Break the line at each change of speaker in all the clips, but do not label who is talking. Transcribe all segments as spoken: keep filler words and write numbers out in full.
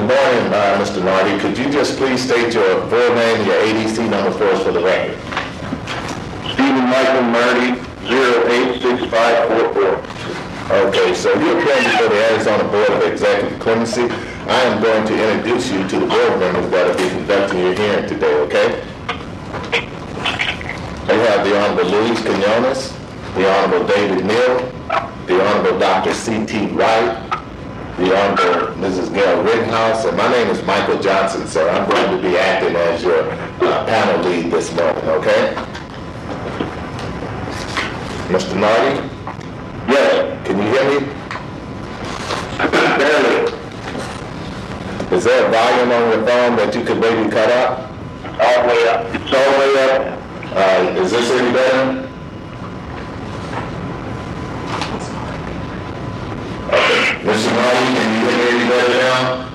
morning, uh, Mister Nardi. Could you just please state your full name and your A D C number for us for the record?
Stephen Michael Murdy, zero eight six five four four.
Okay, so you're appearing before the Arizona Board of Executive Clemency. I am going to introduce you to the board members that will be conducting your hearing today, okay? We have the Honorable Luis Quinones, the Honorable David Neal, the Honorable Doctor C T Wright, the Honorable Missus Gail Rittenhouse, and my name is Michael Johnson, sir. I'm going to be acting as your uh, panel lead this morning, okay? Mister Nardi?
Yes.
Can you hear me?
Barely.
Is there a volume on your phone that you could maybe cut up?
All the way up. It's all the way up.
Uh, is this any better? Okay. Mister Nardi, can you hear me any better now?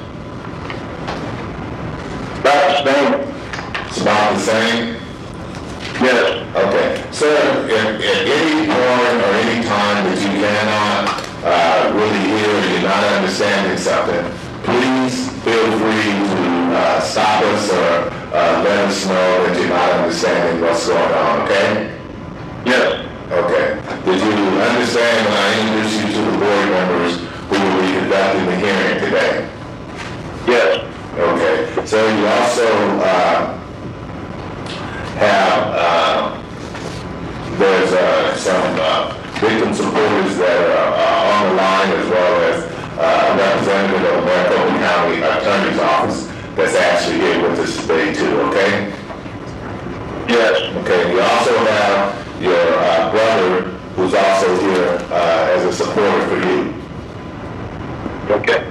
About the same.
It's about the same?
Yes.
Okay. Sir, at, at any point or any time that you cannot uh, really hear or you're not understanding something, please feel free to uh, stop us or uh, let us know that you're not understanding what's going on, okay?
Yes.
Okay. Did you understand when I introduced you to the board members who will be conducting the hearing today?
Yes.
Okay. So you also uh, have, uh, there's uh, some uh, victim supporters that are uh, on the line, as well as uh, a representative of the Maricopa County Attorney's Office that's actually here with us today too, okay?
Yes.
Okay, we also have your uh, brother who's also here uh, as a supporter for you.
Okay.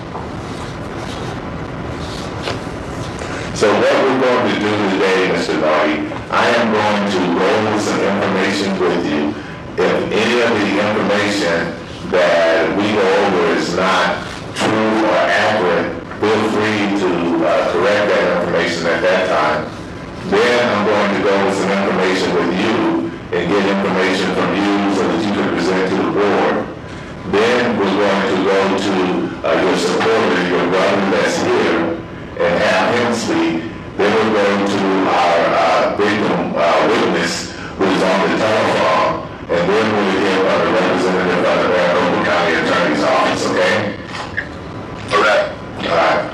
So what we're going to do today, Mister Nardi, I am going to go over some information with you. If any of the information that we go over is not true or accurate, feel free to uh, correct that information at that time. Then I'm going to go over some information with you and get information from you so that you can present to the board. Then we're going to go to uh, your supporter, your brother that's here, and have him speak. Then we'll go to our uh, victim uh, witness who's on the telephone, and then we'll hear from the representative of the Maricopa County Attorney's Office, okay?
All right.
All right.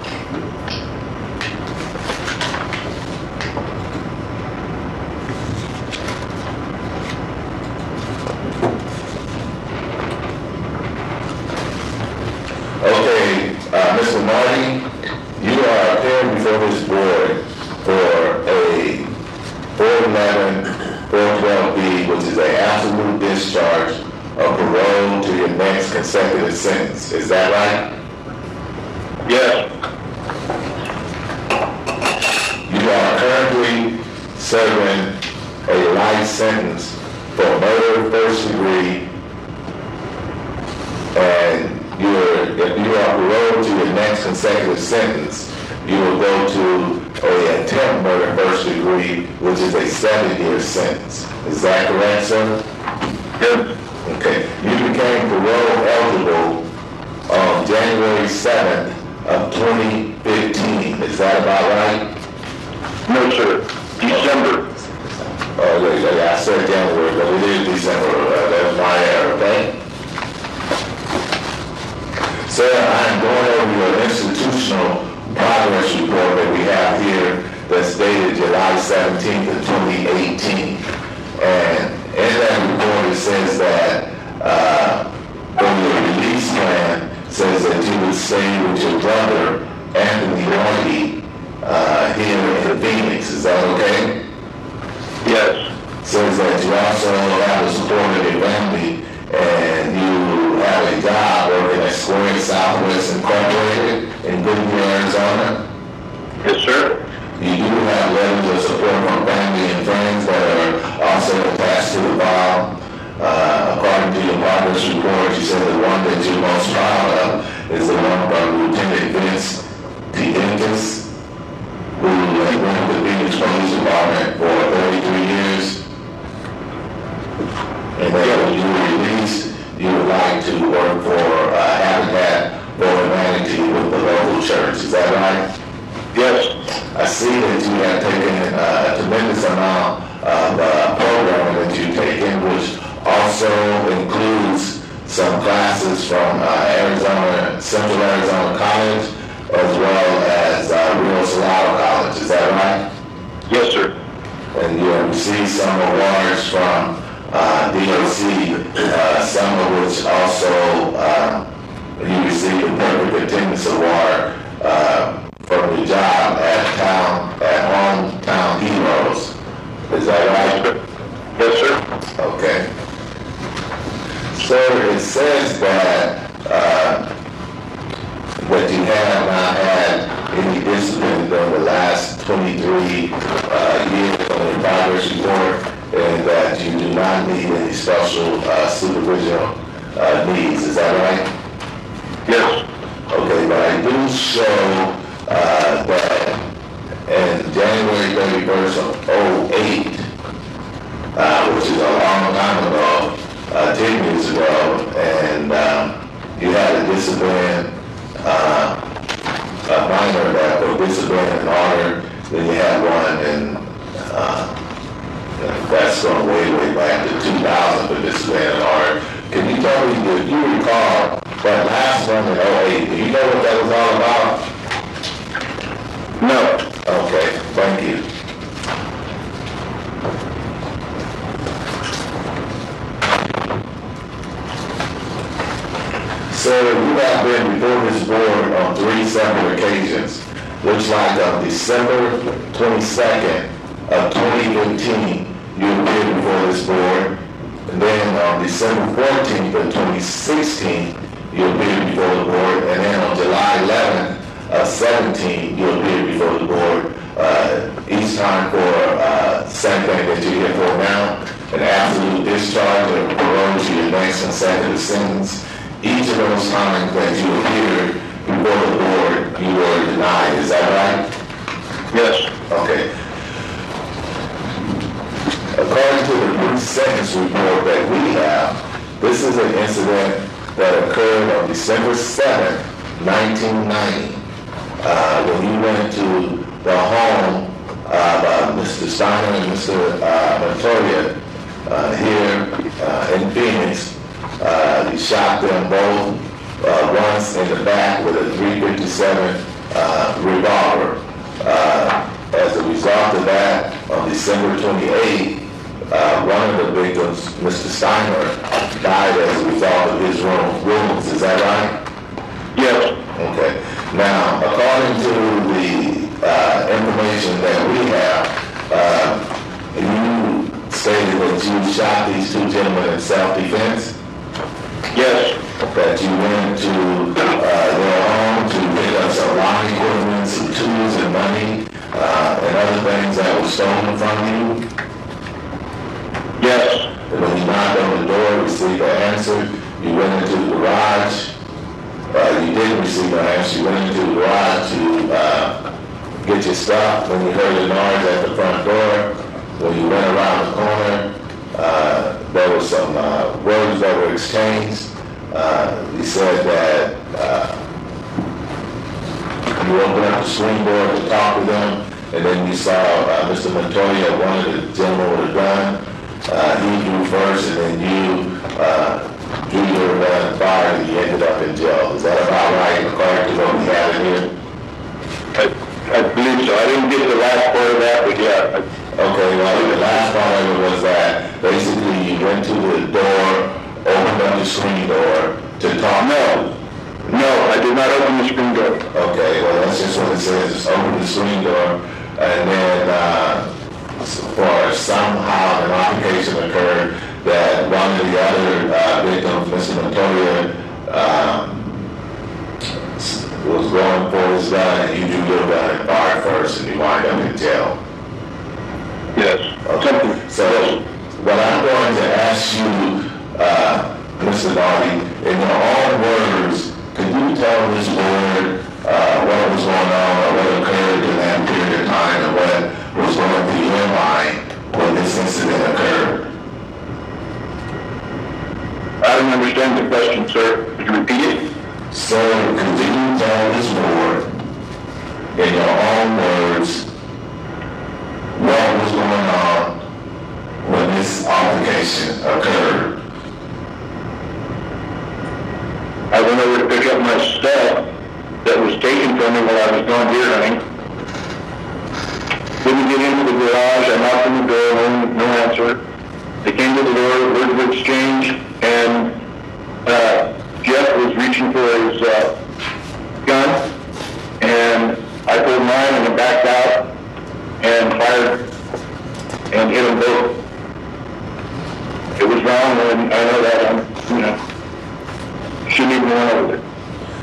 Okay, uh, Mister Marty, you are appearing before this board for a four eleven, four twelve B, which is an absolute discharge of parole to your next consecutive sentence. Is that right?
Yes.
You are currently serving a life sentence for murder first degree, and you're, if you are paroled to your next consecutive sentence, you will go to a attempt murder first degree, which is a seven-year sentence. Is that correct, sir?
Yes.
Okay. You became parole eligible on January seventh of twenty fifteen. Is that about right?
No, sir. December.
Oh, yeah, yeah, yeah. I said January, but it is December. Uh, that's my error, okay? Sir, I'm going over your institutional progress report that we have here that's dated July seventeenth of twenty eighteen. And in that report it says that uh, on your release plan says that you would stay with your brother, Anthony Nardi, uh, here in Phoenix. Is that okay?
Yes.
Says that you also have a support of your family and you have a job working at Square Southwest Incorporated in Goodyear, Arizona.
Yes, sir.
You do have letters of support from family and friends that are also attached to the file. Uh, according to your progress report, you said the one that you're most proud of is the one from Lieutenant Vince Tientis, who has been with the Phoenix Police Department for thirty-three years. And that when you were released, you would like to work for uh, Habitat for Humanity with the local church. amount of uh, programming that you've taken, which also includes some classes from uh, Arizona, Central Arizona College, as well as uh, Rio Salado College. Is that right?
Yes, sir.
And you have received some awards from uh, D O C, uh, some of which also uh, you received a perfect attendance award uh, from your job at town, at Hometown Heroes. Is that right?
Yes, sir.
Okay. So it says that uh, that you have not had any discipline during the last twenty-three uh, years on your progress report, and that you do not need any special uh, supervision uh, needs. Is that right?
Yes.
Okay, but I do show uh, that in January thirty-first of oh eight, uh, which is a long time ago, uh, ten years ago, and um, you had a discipline, uh, a minor that for discipline and honor, then you had one, and uh, that's going way, way back to two thousand for discipline and honor. Can you tell me, if you recall, that last one in oh eight, do you know what that was all about?
No.
Okay, thank you. So you have been before this board on three separate occasions. Looks like on December twenty-second of twenty fifteen, you appeared before this board. And then on December fourteenth of twenty sixteen, you appeared before the board. And then on July eleventh of seventeen, you appeared before the board. Uh, each time for uh, same thing that you're here for now, an absolute discharge of parole to your next consecutive sentence. Each of those times that you appeared before the board, you were denied. Is that right?
Yes.
Okay. According to the pre-sentence report that we have, this is an incident that occurred on December seventh, nineteen ninety, uh, when you went to the home of uh, Mister Steiner and Mister Uh, Montoya uh, here uh, in Phoenix. Uh, you shot them both uh, once in the back with a three fifty-seven uh, revolver. Uh, as a result of that, on December twenty-eighth, uh, one of the victims, Mister Steiner, died as a result of his wounds. Is that right?
Yes.
Okay. Now, according to the uh, information that we have, uh, you stated that you shot these two gentlemen in self-defense.
Yes.
That you went to uh, their home to pick up some lawn equipment, some tools and money, uh, and other things that were stolen from you.
Yes.
And when you knocked on the door, received an answer, you went into the garage. Uh, you didn't receive an answer. You went into the garage to uh, get your stuff. When you heard the noise at the front door, when you went around the corner, uh, there were some uh, words that were exchanged. Uh, he said that uh, you opened up the screen door to talk to them, and then you saw uh, Mister Montoya, one of the gentlemen with a gun. Uh, he drew first, and then you uh, drew your gun and fired, and you ended up in jail. Is that about right, according to what we have in here?
I, I believe so. I didn't get the last part of that, but yeah.
Okay, well, the last part of it was that basically you went to the door, opened up the screen door to talk.
No. No, I did not open the screen door.
Okay, well, that's just what it says. Just open the screen door, and then uh, for somehow an altercation occurred that one of the other uh, victims, Mister Montoya, um, was going for his gun, and you drew your gun and fired first, and you wind up in jail.
Yes.
Okay. So what I'm going to ask you, uh, Mister Darby, in your own words, could you tell this board uh, what was going on, or what occurred in that period of time, and what was going through your mind when this incident occurred?
I don't understand the question, sir. Could you repeat it?
So could you tell this board, in your own words, what was going on
on me while I was going deer hunting. Didn't get into the garage. I knocked on the door, no, no answer. They came to the door, words were exchanged, and uh, Jeff was reaching for his uh, gun, and I pulled mine and I backed out and fired and hit them both. It was wrong, and I know that. I'm, you know, shouldn't even went over there.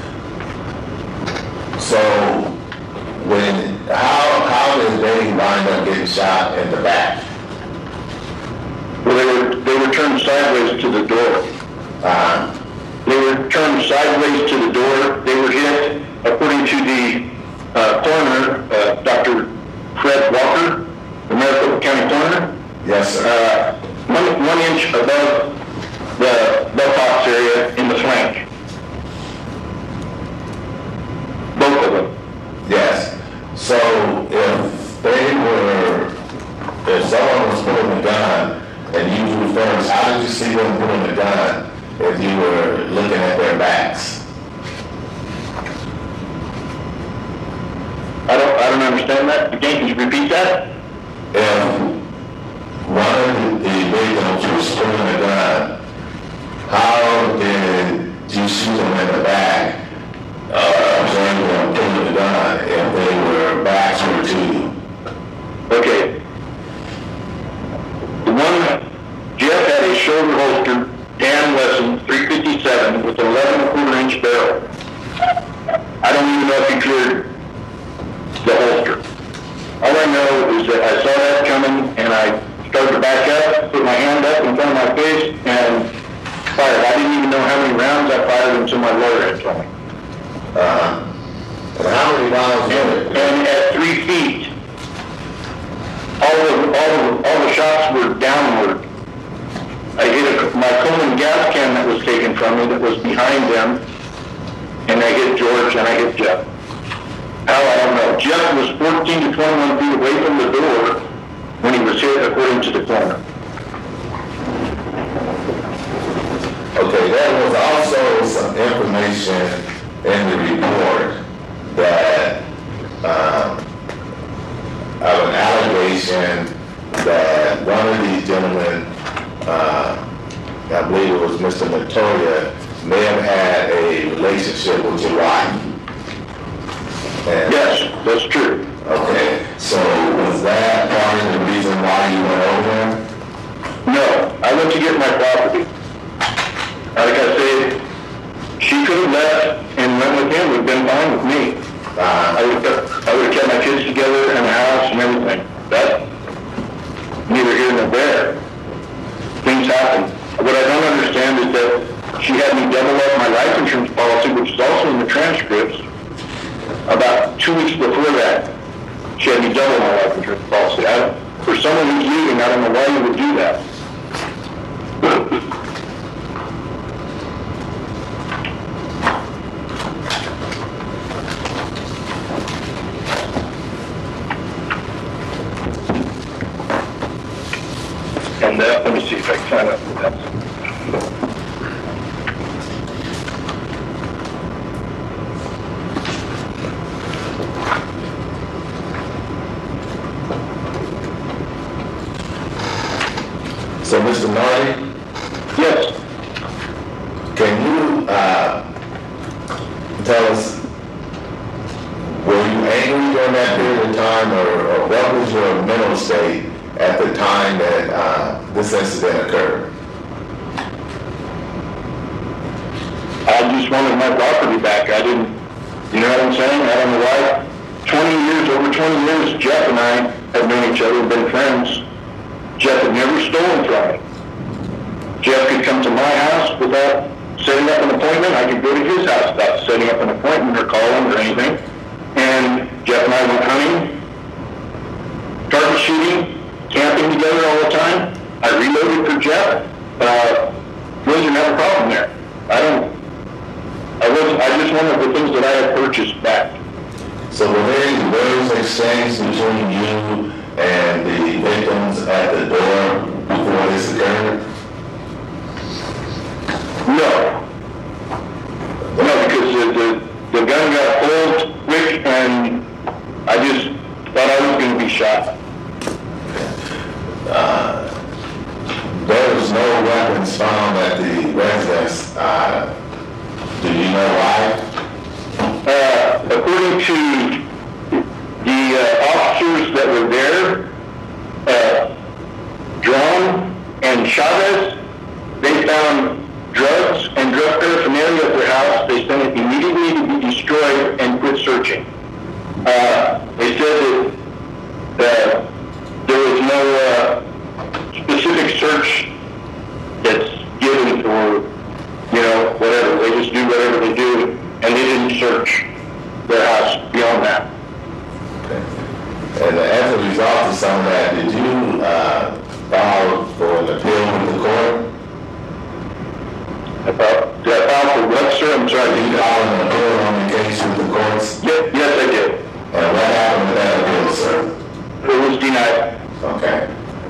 So, when, how, how did they wind up getting shot in the back?
Well, they were, they were turned sideways to the door.
Uh,
They were turned sideways to the door. They were hit, according to the uh, coroner, uh, Doctor Fred Walker, the Maricopa County coroner,
yes, sir.
uh, one, one inch above the buttocks area in the flank. Both of them.
Yes. So if they were, if someone was pulling a gun and you were first, how did you see them pulling the gun if you were looking at their backs?
I don't, I don't understand that. Again, can you repeat that?
If one of the victims was pulling a gun, how did you shoot them in the back? Uh, observing them pulling the gun if they were backs were to you?
Okay. The one, Jeff had a shoulder holster, Dan Wesson, three fifty-seven, with an eleven and a quarter inch barrel. I don't even know if he cleared the holster. All I know is that I saw that coming, and I started to back up, put my hand up in front of my face, and fired. I didn't even know how many rounds I fired until my lawyer had told me.
Uh, and how many rounds were
And,
it?
and at three feet, all the, all the, all the shots were downward. I hit a, my Coleman gas can that was taken from me that was behind them, and I hit George and I hit Jeff. How, I don't know. Jeff was fourteen to twenty-one feet away from the door when he was hit, according to the coroner.
Okay, there was also some information in the report that um, of an allegation that one of these gentlemen, uh, I believe it was Mister Montoya, may have had a relationship with your wife. And,
Yes, that's true.
okay, so was that part of the reason why you went over there?
No, I went to get my property. Like I said, she could have left and went with him, would have been fine with me.
Uh,
I would have, I would have kept my kids together in the house and everything. That, neither here nor there. Things happen. What I don't understand is that she had me double up my life insurance policy, which is also in the transcripts. About two weeks before that, she had me double my life insurance policy. I, for someone who's leaving, I don't know why you would do that. And uh, let me see if I can find out what that's.
so Mister Marty,
Yes.
can you uh, tell us, were you angry during that period of time, or, or what was your mental state at the time that uh, this incident occurred?
I just wanted my property back. I didn't, you know what I'm saying? I don't know why. twenty years, over twenty years, Jeff and I have known each other, been friends. Jeff had never stolen from me. Jeff could come to my house without setting up an appointment. I could go to his house without setting up an appointment or calling or anything. And Jeff and I went hunting, target shooting, camping together all the time. I reloaded for Jeff. Uh, really didn't have a problem there. I don't, I wasn't, I just wanted the things that I had purchased back.
So were there any words exchanged between you and the victims at the door before this occurred?
No. No, because the, the, the gun got pulled quick quick, and I just thought I was going to be shot.
Uh, there was no weapons found at the residence. Uh, do you know why?
Uh, according to the uh, officers that were there, uh, Drum and Chavez, they found drugs and drug paraphernalia at their house. They sent it immediately to be destroyed and quit searching. Uh, they said that uh, there was no uh, specific search that's given for, you know, whatever. They just do whatever they do, and they didn't search their house beyond that.
Okay. And as a result of some of that, did you uh, file for an appeal with the court?
About, did I file for what, sir? I'm sorry.
Did you file an appeal on the case with the courts?
Yes, yes, I did.
And what happened with that appeal, sir?
It was denied.
Okay.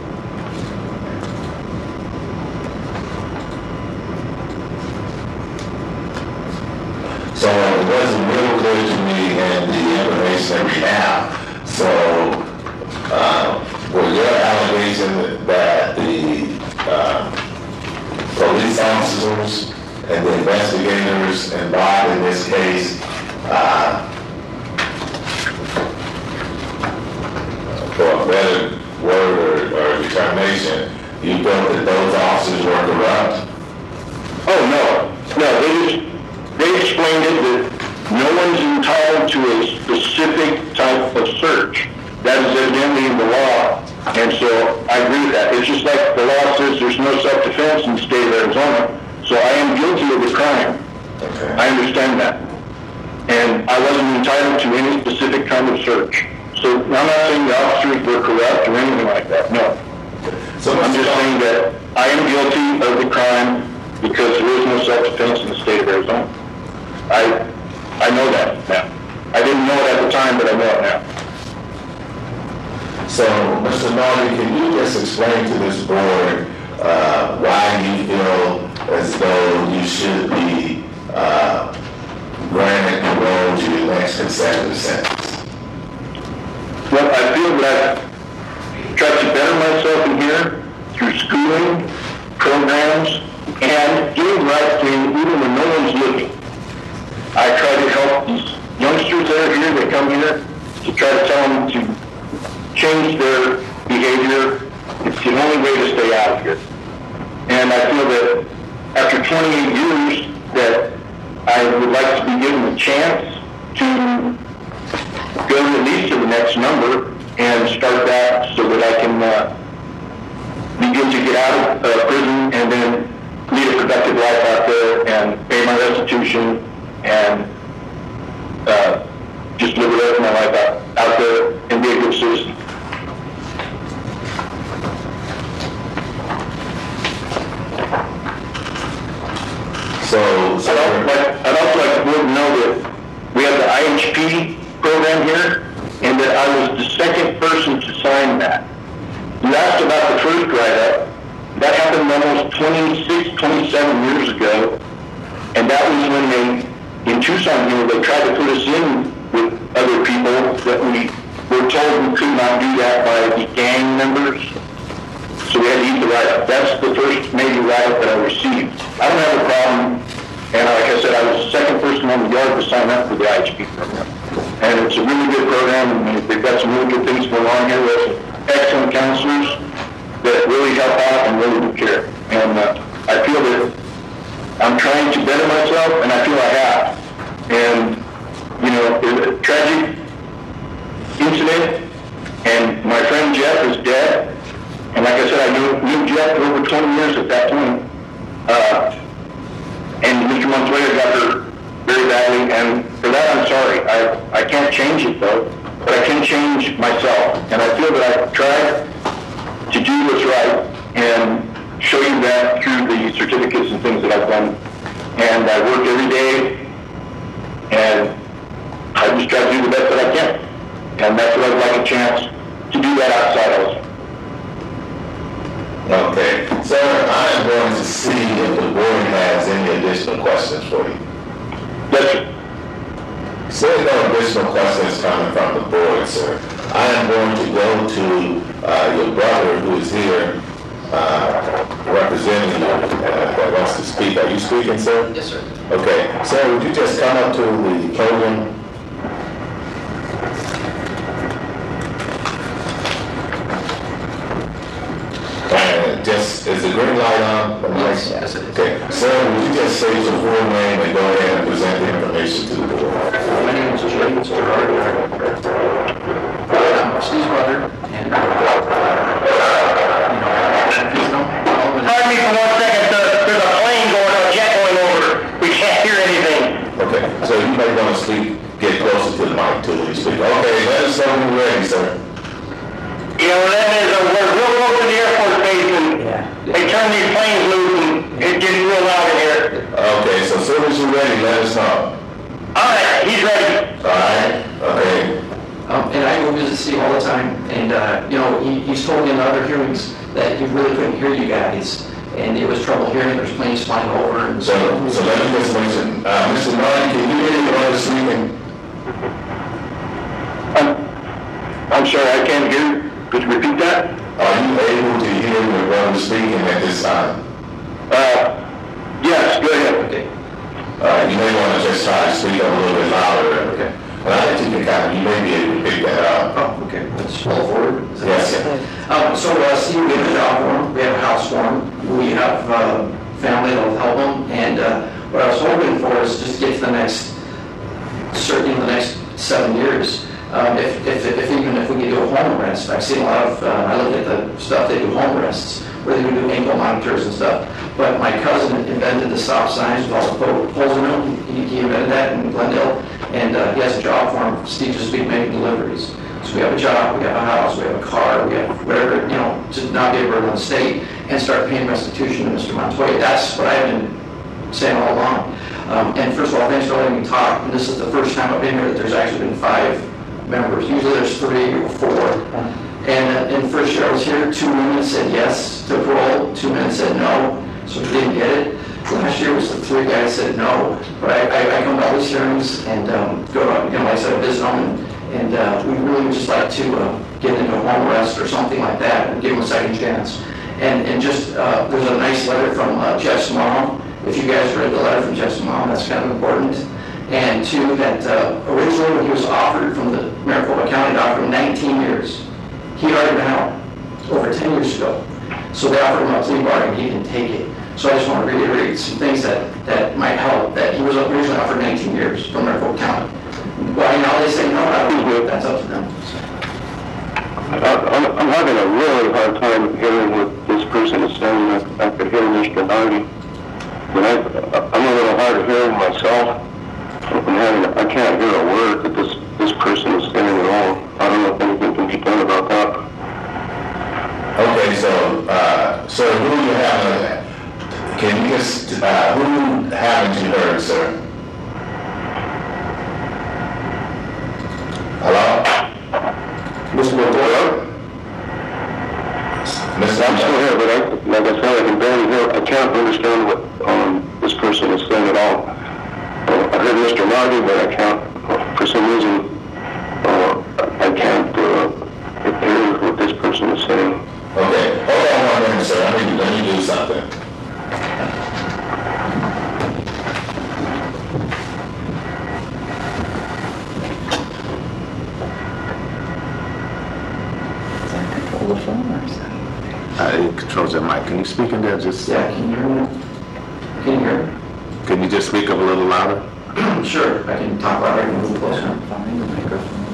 So it wasn't real clear to me in the information that we have. So uh, were your allegations that the uh, police officers and the investigators involved in this case uh, for a better word or, or determination, you felt that those officers were corrupt?
Oh, no. No, they just, they explained it that no one's entitled to a specific type of search. That is evidently in the law, and so I agree with that. It's just like the law says there's no self-defense in the state of Arizona, so I am guilty of the crime.
Okay.
I understand that. And I wasn't entitled to any specific kind of search. So I'm not saying the officers were corrupt or anything like that, no.
So
I'm just saying that I am guilty of the crime because there is no self-defense in the state of Arizona. I I know that now. I didn't know it at the time, but I know it now.
So, Mister Norby, can you just explain to this board uh, why you feel as though you should be uh, granted parole to your next consecutive sentence?
Well, I feel that I've tried to better myself in here through schooling, programs, and doing the right thing even when no one's looking. I try to help these youngsters that are here, that come here, to try to tell them to change their behavior. It's the only way to stay out of here. And I feel that after twenty-eight years that I would like to be given a chance to go at least to the next number and start that so that I can uh, begin to get out of uh, prison and then lead a productive life out there and pay my restitution and uh, just live the rest of my life out, out there and be a good citizen.
So, so
I'd also like, I'd also like the board to know that we have the I H P program here, and that I was the second person to sign that. You asked about the first write-up. That happened almost twenty-six, twenty-seven years ago, and that was when they, in Tucson here, they tried to put us in with other people that we were told we could not do that by the gang members. So we had to eat the write-up. That's the first major write-up that I received. I don't have a problem, and like I said, I was the second person on the yard to sign up for the I H P program. And it's a really good program, and they've got some really good things going on here. We have some excellent counselors that really help out and really do care. And uh, I feel that I'm trying to better myself, and I feel I have. And, you know, it's a tragic incident, and my friend Jeff is dead. And like I said, I knew, knew Jeff for over twenty years at that point. Uh, and Mister Montoya got hurt very badly, and for that I'm sorry. I, I can't change it though, but I can change myself. And I feel that I've tried to do what's right and show you that through the certificates and things that I've done. And I work every day, and I just try to do the best that I can. And that's what I'd like a chance to do that outside also.
Okay. Sir, I am going to see if the board has any additional questions for you.
Yes, sir.
Seeing no additional questions coming from the board, sir, I am going to go to uh, your brother who is here uh, representing you uh, that wants to speak. Are you speaking, sir?
Yes, sir.
Okay. Sir, would you just come up to the podium? And just, is the green light on?
Yes, yes, it is.
Okay. Sir, would you just say your full name and go ahead and present the information to the board?
My name is James Gerard. I'm Steve's brother, and, uh, you know, you know, all of it-
Pardon me for one second, sir. There's a plane going, or a jet going over. We can't hear anything.
Okay, so you may want to speak, get closer to the mic too when you speak. Okay, let us know when you're ready, sir.
You know, that is, uh, we're real close to the Air Force base, and they turn these planes loose, and it gets real loud in here.
Okay, so as soon as you're ready, let us know.
All right, he's ready.
All right, okay.
Um, and I go visit Steve all the time, and, uh, you know, he, he's told me in the other hearings that he really couldn't hear you guys, and it was trouble hearing, there's planes flying over, and
So, so let me just mention, uh, Mister Martin, can you hear your brother speaking?
I'm, I'm sorry, I can't hear. Could you repeat that?
Are you able to hear your brother speaking at this time?
Uh, yes, go ahead.
Okay.
Uh, you may want to just try to speak up a little bit louder.
Okay.
And I think you can kind of, you may be able to pick that up.
Oh, okay, let's roll forward. Is that
Yes.
okay? Um, so, uh, Steve, we have a job for him, we have a house for him, we have, uh, family that'll help him, and, uh, what I was hoping for is just get to the next, certainly in the next seven years. Um, if, if, if even if we could do a home arrest, I've seen a lot of, uh, I look at the stuff, they do home arrests, where they do ankle monitors and stuff. But my cousin invented the stop signs with all the po- poles in them. He, he invented that in Glendale, and uh, he has a job for him. Steve just be making deliveries. So we have a job, we have a house, we have a car, we have whatever, you know, to not be a burden on the state and start paying restitution to Mister Montoya. That's what I've been saying all along. Um, and first of all, thanks for letting me talk. And this is the first time I've been here that there's actually been five members. Usually there's three or four. And uh, in the first year I was here, two women said yes to parole, two men said no, so we didn't get it. Last year was the three guys said no, but I, I, I come to all these hearings and um, go to, you know, like I said, visit them, and, and uh, we really would just like to uh, get into a home arrest or something like that and give them a second chance. And, and just, uh, there's a nice letter from uh, Jeff's mom. If you guys read the letter from Jeff's mom, that's kind of important. And two, that uh, originally when he was offered from the Maricopa County doctor nineteen years, he had already been out over ten years ago. So they offered him a plea bargain, he didn't take it. So I just want to reiterate some things that, that might help, that he was originally offered nineteen years from Maricopa County. Well, you know, they say no, I don't do it, that's up to them.
I'm, I'm having a really hard time hearing what this person is saying. I, I could hear Mister Hardy, but I, I'm a little hard of hearing myself. I'm having, I can't hear a word that this, this person is saying at all. I don't know if anything can be done about that.
Okay, so, uh, sir, who you have, can you just, uh, who haven't you heard, sir? Hello? Mister Montoya? Mister
I'm still here, but I, like I said, I can barely hear. I can't understand what um, this person is saying at all. Uh, I heard Mister Marty, but I can't, for some reason, uh, I can't uh, hear what this person is saying.
Okay, hold on one minute, sir. Let me, let me do something.
Control the phone or something?
Uh, it controls your mic. Can you speak in there just,
Yeah, can you hear me? Can you hear me?
can you just speak up a little louder?
Sure, I can talk louder and move closer.
Find the microphone.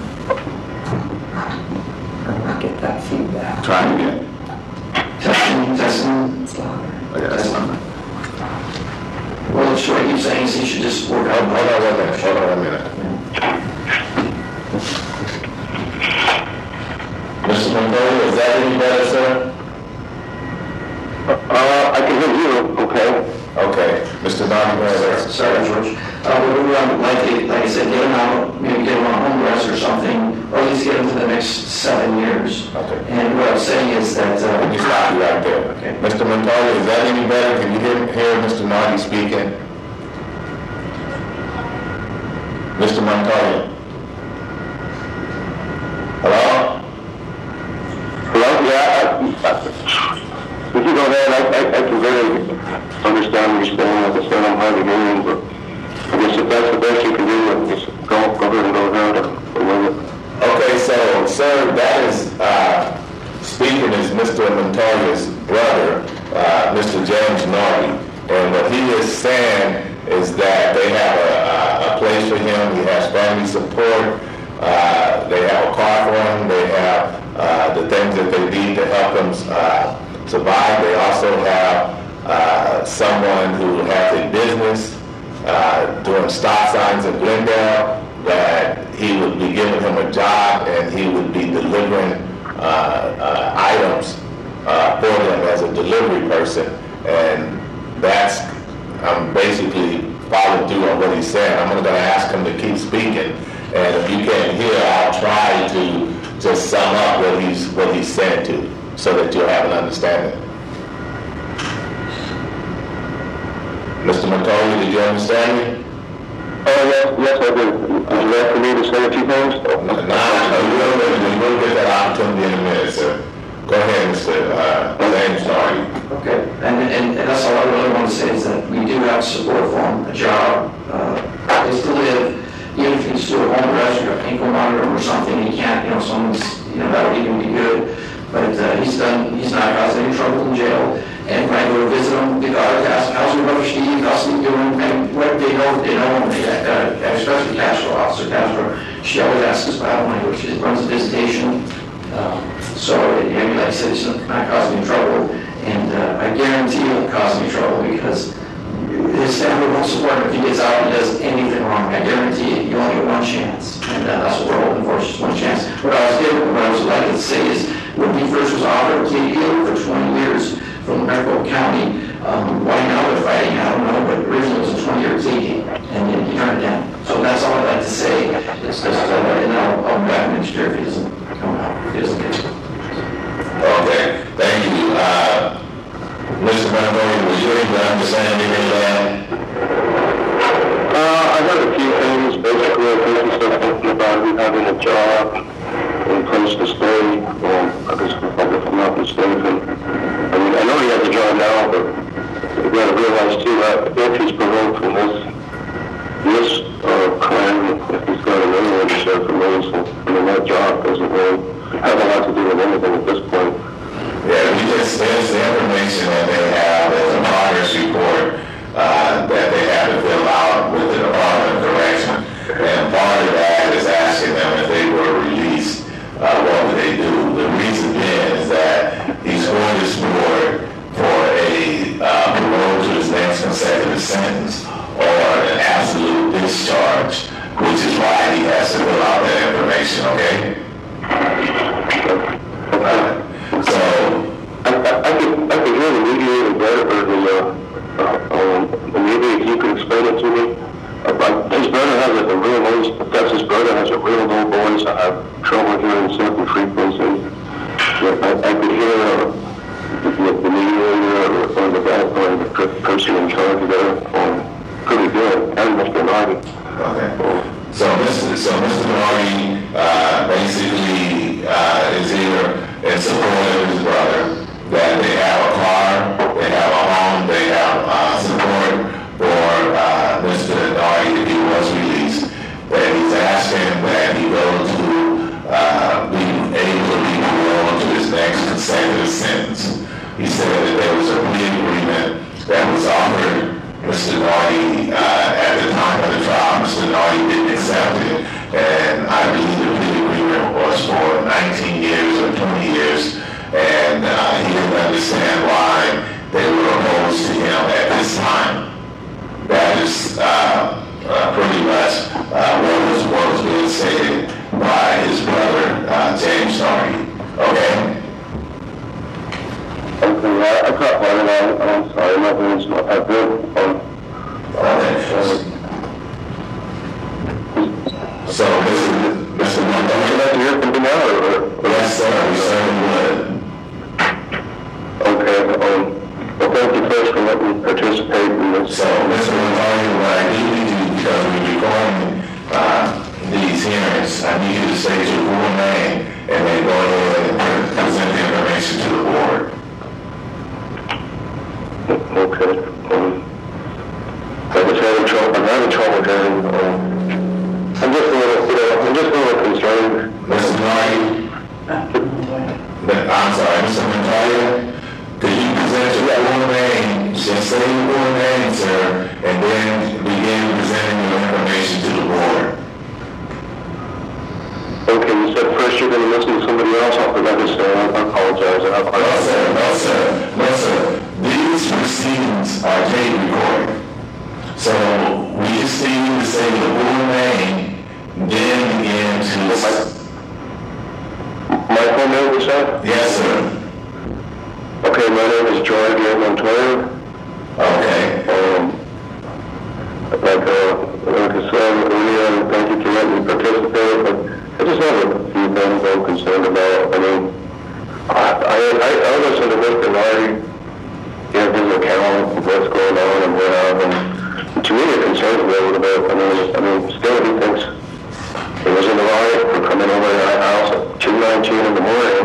Or get that feedback.
Try it again.
Testing, testing.
It's louder.
Oh, yeah, that's fine.
Well, it's what he's saying is he should just work
Hold
out.
hold on one minute, hold on one minute. Mister Montoya, is that any better, sir?
Uh, I can hear you, okay?
Okay, Mister Donnie, sir.
Sorry, George. Uh, we would um, like, to, like I said, get him out, maybe get him on a home arrest or something, or at least get him to the next seven years.
Okay.
And what I'm saying is that,
Let me
uh,
stop you right there.
Okay.
Mister Montoya, is that any better? Can you hear, hear Mister Nardi speaking? Mister Montoya? Hello?
Hello, yeah, I, I, if you go ahead, I, I, I can really understand what you're saying. Like I said, I'm hard of hearing, but I guess if that's the best you can do, just go, go ahead and go ahead and with it.
Okay, so, sir, that is, uh, speaking is Mister Montoya's brother, uh, Mister James Nardi. And what he is saying is that they have a, a, a place for him. He has family support. Uh, they have a car for him. They have uh, the things that they need to help him uh, survive. They also have uh, someone who has a business uh, doing stop signs in Glendale, that he would be giving him a job and he would be delivering uh, uh, items uh, for them as a delivery person. And that's, I'm basically following through on what he's saying. I'm going to ask him to keep speaking, and if you can't hear, I'll try to just sum up what he's what he's saying to you, so that you'll have an understanding. Mister Montoya, did you understand me?
Oh, yes, yes, I do. Would you like for me to say a few things?
No, no, we'll, we'll get that opportunity in a minute, sir. Go ahead, Mister Uh, James Nardi.
Okay, and, and, and that's all I really want to say is that we do have support for him, a job, uh, place to live, even if he's still a home arrest or a ankle monitor or something, he can't, you know, someone's, you know, that would even be good. But uh, he's done, he's not caused any trouble in jail. And when I go to visit him, the guard asks, how's your brother Steve, how's he doing? And what they know, they know him, they, uh, especially Castro, Officer Castro, she always asks us about him, when she runs a visitation. Um, so, I mean, like I said, it's not causing me trouble, and uh, I guarantee it won't cause me trouble because his family won't support him if he gets out and does anything wrong. I guarantee it, you only get one chance, and uh, that's what we're hoping for, just one chance. What I was getting, what I was like to say is, when he first was offered a K deal for twenty years from Maricopa County, um, why now they're fighting, I don't know, but originally it was a twenty-year K deal, and then he turned it down. So that's all I'd like to say. It's just, uh, and I'll, I'll be back next year if he doesn't come out, if he doesn't get it.
Okay, thank you. Uh, Mister Montoya, was you able to understand anything of that?
Uh, I heard a few things. Basically, I think he started thinking about him having a job and a place to stay. Um, I guess if I'm not mistaken. I mean, I know he has a job now, but you got to realize too that if he's provoked from this, this uh, crime, if he's got another one to share for me, so I mean, that job doesn't really have a lot to do with anything at this point.
Yeah, we just, there's the information that they have, there's a progress report uh, that they have to fill out with the Department of Correction. And part of that is asking them if they were released, uh, what would they do? The reason being is that he's going to score for a uh, parole to his next consecutive sentence or an absolute discharge, which is why he has to fill out that information, okay? Uh, so,
I, I, I could I could hear the mediator better, or the uh, uh, um, the mediator. If you could explain it to me. Uh, but his brother has a, a real voice. That's his brother has a real low voice. I have trouble hearing certain frequencies. But I, I could hear uh, the, the mediator or, or the guy or the person in charge there um, pretty good, and Mister Nardi.
okay. So Mister So Mister Nardi uh, basically uh, is here in support of his brother, that they have a car, they have a home, they have uh, support for uh, Mister Nardi if he was released, that he's asking that he go to uh, be able to be paroled to his next consecutive sentence. He said that there was a plea agreement that was offered Mister Nardi uh, at the time of the trial. Mister Nardi didn't accept it, and I believe the plea agreement was for nineteen years or twenty years, and uh, he didn't understand why they were opposed to him at this time. That is uh, uh, pretty much uh, what was what was being stated by his brother uh, James Nardi. Okay.
Okay, I, I caught part of that. I'm sorry, my voice is not that good. Um,
Okay. So, Mister Mister
would you
Montoya,
like to hear something now, or, or?
yes, sir, we certainly would.
Okay, um, well, thank you first for letting me participate in this.
So, Mister Montoya, what I do need you, because we're recording uh, just, I need you to state your full name and then go ahead and present the information to the board.
Okay. Um, I was having trouble, I'm having trouble hearing. Um, I'm just a little, you know, I'm just a little concerned.
Mister Knight, I'm sorry, Mister Montoya, could you present your full name, just say your full name, sir, and then begin presenting your information to the board.
Okay, you said first you're going to listen to somebody else. I'll forget to say. I apologize. I
No, sir, no, sir, no, sir. These proceedings are tape recorded. So we just need you to say the full name, then begin to...
My full name, you said?
Yes, sir.
Okay, my name is George A. Montoya.
Okay.
Um, like, uh, like I said earlier, thank you for letting me participate, but I just have a few things I'm concerned about. I mean, I, I, I, I listen to Mister Nardi, give his account of what's going on and what happened. To me, it concerns me a little bit. I mean, I mean, still he thinks it was in the riot for coming over to our house at two nineteen in the morning,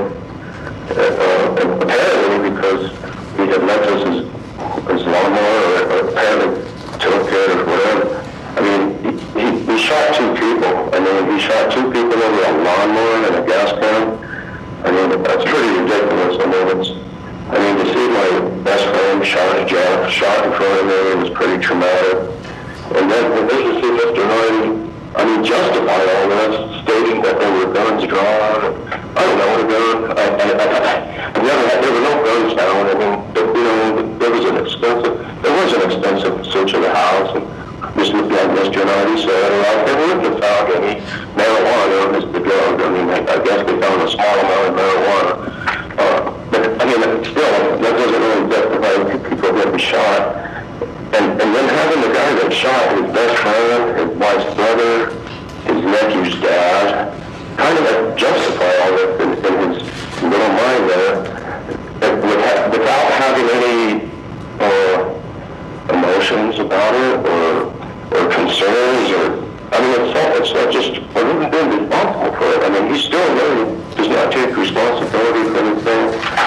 uh, and apparently because he had left us his, his lawnmower, or, or apparently took it or whatever. I mean, he, he, he shot two people. I mean, he shot two people over a lawnmower and a gas can. I mean, that's pretty ridiculous. I mean, it's, I mean, to see my best friend, Sean Jeff, shot in front of me, it was pretty traumatic. And then, and then to see Mister Nardi, I mean, justify all this, stating that there were guns drawn. I don't know what a gun. I, I, I, I never had, there were no guns found. I mean, there, you know, there was an extensive, there was an extensive search of the house. And Mister like Mister Nardi said, well, they wouldn't have found any marijuana or the drug. I mean, I, I guess they found a small amount of marijuana. Uh, but, I mean, still, that doesn't really justify people getting shot. And, and then having the guy that shot his best friend, his wife's brother, his nephew's dad, kind of like justify all that in, in his little mind there, that without, without having any uh, emotions about it, or or concerns, or, I mean, it's not, it's not just, well, he's been responsible for it. I mean, he still really does not take responsibility for anything.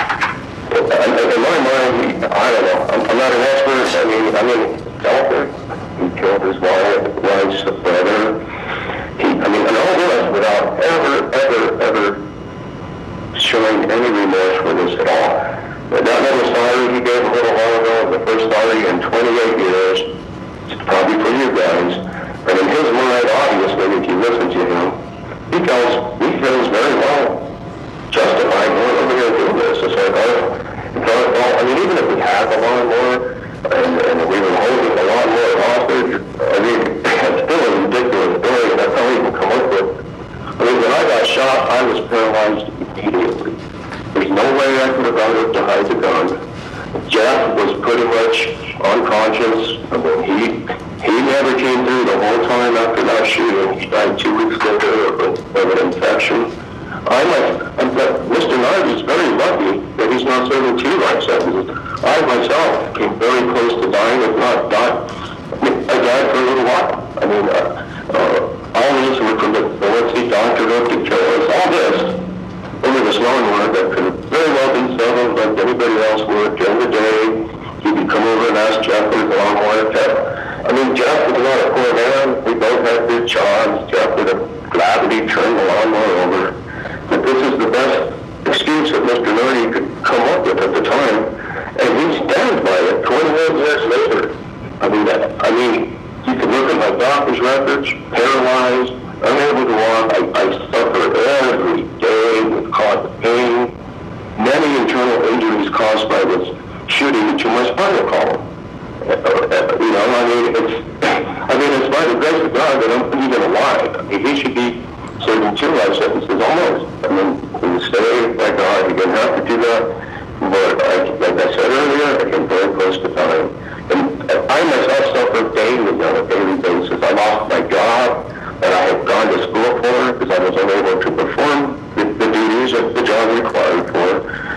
In, in my mind, I don't know, I'm, I'm not an expert. I mean, I mean, Delta, he killed his wife, wife's brother. He, I mean, and all this without ever, ever, ever showing any remorse for this at all. But that little story he gave a little while ago, the first story in twenty-eight years, probably for you guys, but in his mind, obviously, if you listen to him, he feels, he feels very well justified going over here doing this. It's like, oh, well, I mean, even if we had the lawnmower, and, and we were holding the lawnmower hostage, I mean, it's still a ridiculous story, and that's all we can come up with. I mean, when I got shot, I was paralyzed immediately. There's no way I could have gone up to hide the gun. Jeff was pretty much unconscious. I mean, he he never came through the whole time after that shooting. He died two weeks later of, of an infection. I like, Mister Nardi is very lucky that he's not serving two life sentences. I myself came very close to dying, if not died. I died for a little while. I mean, uh, uh, all this were from the bullets he doctored up to kill us. All this over this lawnmower that could have very well been settled like anybody else would during the day. He could come over and ask Jeff for his lawnmower. Jeff, I mean, Jeff was not a poor man. We both had good jobs. Jeff would have gladly turned the lawnmower over. But this is the best excuse that Mister Nardi could come up with at the time, and he stands by it twenty-one years later. I mean, that, I mean, you can look at my doctor's records, paralyzed, unable to walk. I, I suffer every day with chronic pain, many internal injuries caused by this shooting to my spinal column. Uh, uh, you know, I mean, it's, I mean, it's by the grace of God that I'm even alive. I mean, he should be serving two life sentences almost. I mean, he stay, thank God, he didn't have to do that. But I, like I said earlier, I came very close to dying. And I myself suffer daily on a daily basis. I lost my job that I had gone to school for because I was unable to perform the, the duties that the job required for.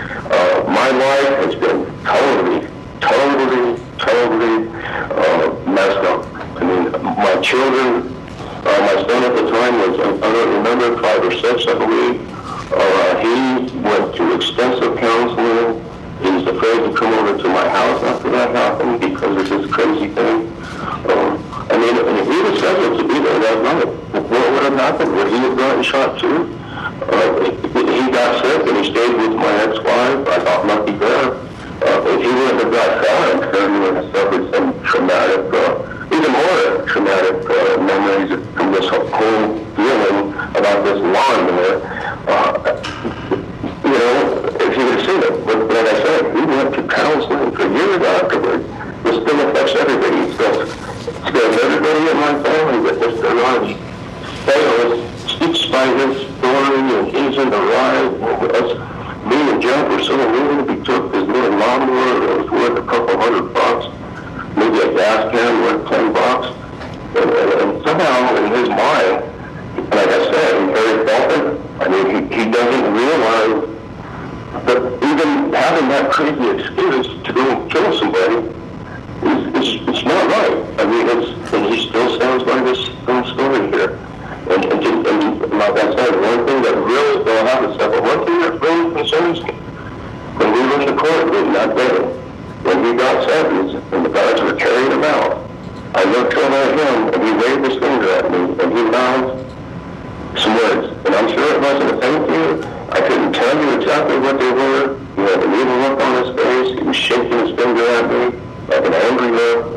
Uh, my life has been totally, totally, totally uh, messed up. I mean, my children Uh, my son at the time was, I don't remember, five or six, I believe. Uh, he went through extensive counseling. He was afraid to come over to my house after that happened because of this crazy thing. Um, I mean, if he was scheduled to be there that night, what would have happened? Would he have gotten shot too? Uh, he got sick and he stayed with my ex-wife. I got lucky there. Uh, if he wouldn't have got shot, I'm sure he would have suffered some traumatic, uh, even more traumatic uh, memories from this whole feeling about this lawnmower. Uh, you know, if you would have seen it, but like I said, we went to counseling for years afterward. This still affects everybody. It still scares everybody in my family that Mister Lodge fails speaks by his story and he's in the ride. Us, me and Jeff were so moving. We took this little lawnmower that was worth a couple hundred bucks, maybe a gas can worth ten bucks, and, and, and somehow in his mind, like I said, he's very selfish. I mean, he, he doesn't realize that even having that crazy excuse to go and kill somebody is, is it's not right. I mean, it's, and he still stands by this own story here. And, and, to, and like I said, one thing that really, they'll have to say, but one thing that really concerns me, when we went to court that day, when he got sentenced and the guards were carrying him out, I looked over at him and he waved his finger at me and he mouthed some words. And I'm sure it wasn't the same to you. I couldn't tell you exactly what they were. He had an evil look on his face. He was shaking his finger at me like an angry look.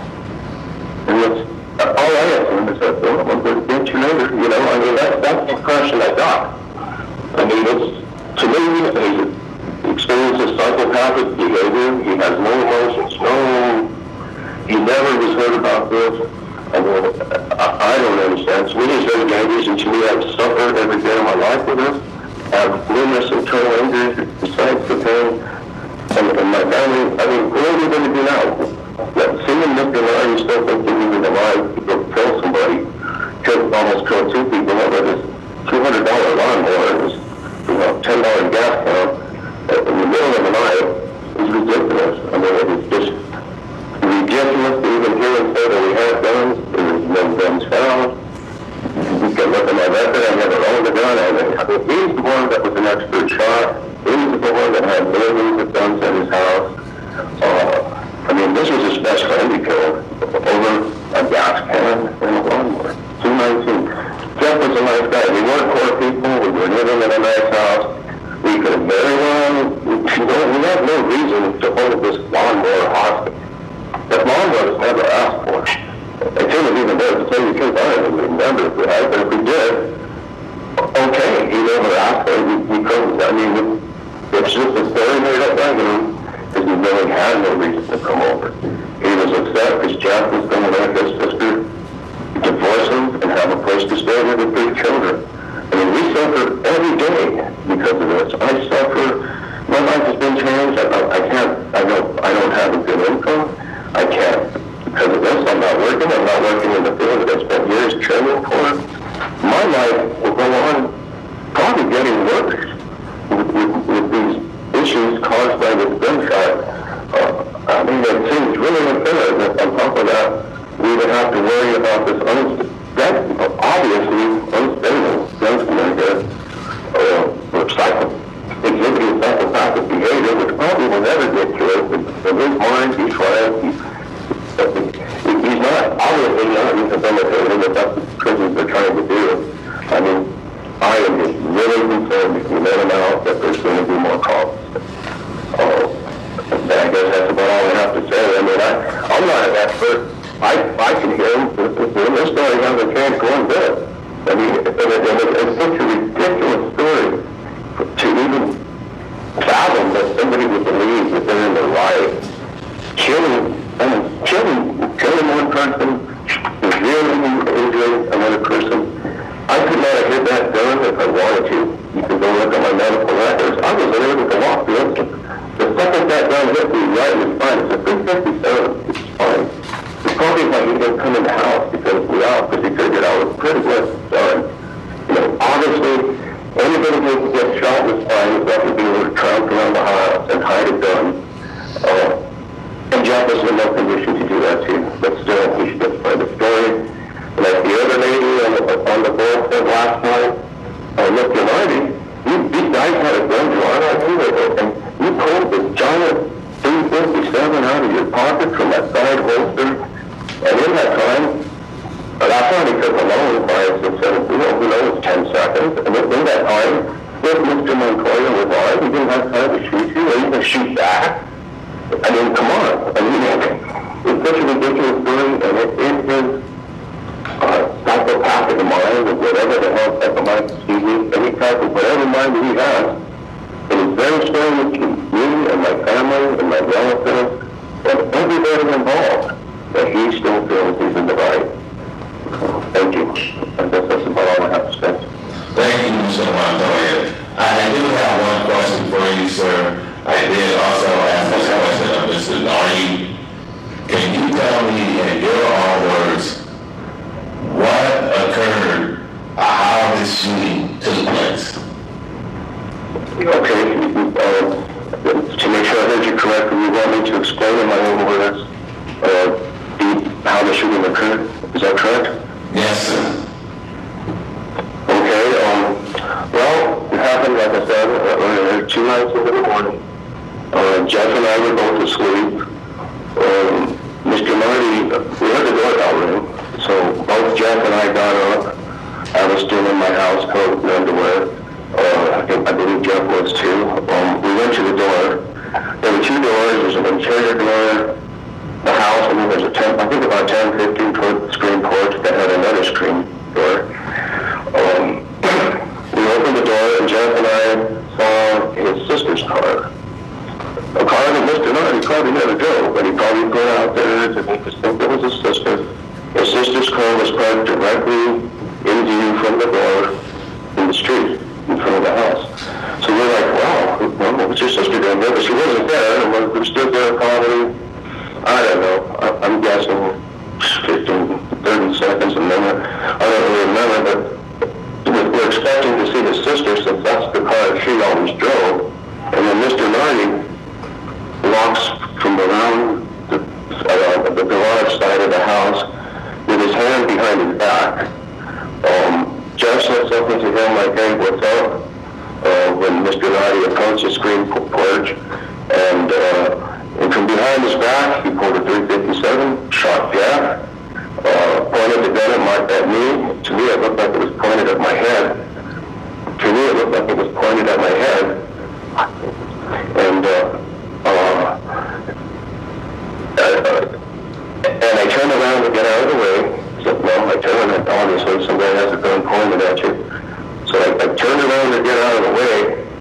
And it's, all I asked him is that, well, I'm going to get you later. You know, I mean, that's, that's the impression I got. I mean, it's, to me, he experiences psychopathic behavior. He has no emotions, no, he never was heard about this. I mean, I, I don't understand. So we just very dangerous, and to me, I've suffered every day of my life with this. I have numerous internal injuries besides the pain. And, and my family, I mean, what are we going to do now? Like, seeing Mister Larry still thinking he's alive to go kill somebody, kill, almost kill two people over this two hundred dollar lawnmower, it was, you know, ten dollar gas can, in the middle of the night, is ridiculous. I mean, it was just ridiculous to even hear him say that we had guns. There was no guns found. You can look at my record, I never owned a gun. I mean, he's the one that was an expert shot. He's the one that had millions of guns in his house. Uh, I mean, this was his best friend he killed over a gas can and a lawnmower. two nineteen. Jeff was a nice guy. We weren't poor people. We were living in a nice house. We could have very well, you know, we had no reason to hold this lawnmower hostage. That lawnmower was never asked for. I couldn't even there to tell you the truth. I don't even remember if we had, but if we did, okay, he never asked for it. We, we couldn't. I mean, it's just a story made up by him. Because he really had no reason to come over. He was upset because Jeff was going to let his sister divorce him and have a place to stay with the three children. I mean, we suffer every day because of this. I suffer. My life has been changed. I, I can't. I don't. I don't have a good income. I can't because of this. I'm not working. I'm not working in the field that I spent years training for. My life will go on, probably getting worse with, with, with these issues caused by this gunshot. Uh, I mean, it seems really unfair that on top of that, we would have to worry about this un- that obviously unstable gentleman here, uh, or psycho, exhibiting psychopathic behavior, which probably will never get cured. In his mind, he's trying, he's, he's not, obviously not rehabilitated, but that's what prisons are trying to do. I mean, I am just really concerned if we let him out that there's going to be more calls. Uh, I guess that's about all I have to say. I mean, I, I'm not an expert. I, I can hear him. This story has a chance going good. I mean, it, it, it, it's such a ridiculous story to even fathom that somebody would believe that they're in the right. Killing, I mean, killing, killing one person, severely injuring another person. I could not have hit that gun if I wanted to. You can go look at my medical records. I was unable to walk the instant. The second that gun hit me right in the spine, it's a three fifty-seven, it's fine. It's probably why he didn't come in the house because we out, because he figured I was pretty much done. You know, obviously, anybody who can get shot in the spine is going to be able to tramp around the house and hide a gun. Uh, and Jeff was in no condition to do that too. But still, we should just find the story. Like the other lady on the, on the board said last night, uh, Mister Marty, you, these guys had a gun drawn on you, and you pulled the giant three fifty-seven out of your pocket from that side holster, and in that time, and I finally took a loan by us and said, you know, who knows, ten seconds, and in that time, if Mister Montoya was armed, he didn't have time to shoot you, or even shoot back. I mean, come on. I mean, it's such a ridiculous story, and it is his uh, psychopathic mind, or whatever the hell type of mind, excuse me, any type of whatever mind he has. It is very strange to me and my family and my relatives and everybody involved that he still feels he's in the right. Thank you. I guess that's about all I have to say.
Thank you, Mister Montoya. I do have one question for you, sir. I did also ask this question of Mister Nardi. Can you tell me in your own words what occurred, uh, how this shooting took place?
Okay, uh, to make sure I heard you correctly, you want me to explain in my own words uh, the, how the shooting occurred? Is that correct?
Yes, sir.
Okay, um, well, it happened, like I said, uh, two nights in the morning. Uh, Jeff and I were both asleep. Um, Mister Marty, we heard the doorbell ring, so both Jeff and I got up. I was still in my house, coat and underwear. Uh, I, think, I believe Jeff was too. Um, we went to the door. There were two doors. There's an interior door. The house, I mean, there's a ten, I think about ten, fifteen foot screen porch that had another screen door. Um, we opened the door, and Jeff and I saw his sister's car. A car that Mister Nardi probably never drove, but he probably put out there to make us think it was his sister. His sister's car was parked directly in view from the door in the street in front of the house. So we're like, wow, well, what's your sister doing there? But she wasn't there, and we stood there probably, I don't know, I, I'm guessing fifteen, thirty seconds, a minute. I don't really remember, but we're expecting to see his sister since that's the car she always drove. And then Mister Nardi walks from around the, uh, the garage side of the house with his hand behind his back. Um, Jeff said something to him like, hey, what's up? Uh, when Mister Nardi approached the screen porch, and, uh, and from behind his back, he pulled a three fifty-seven, shot Jeff, uh, pointed the gun at, my, at me. To me, it looked like it was pointed at my head. To me, it looked like it was pointed at my head. And, uh, Uh, uh, and I turned around to get out of the way. So, well, I turned, and obviously somebody has a gun pointed at you. So I, I turned around to get out of the way,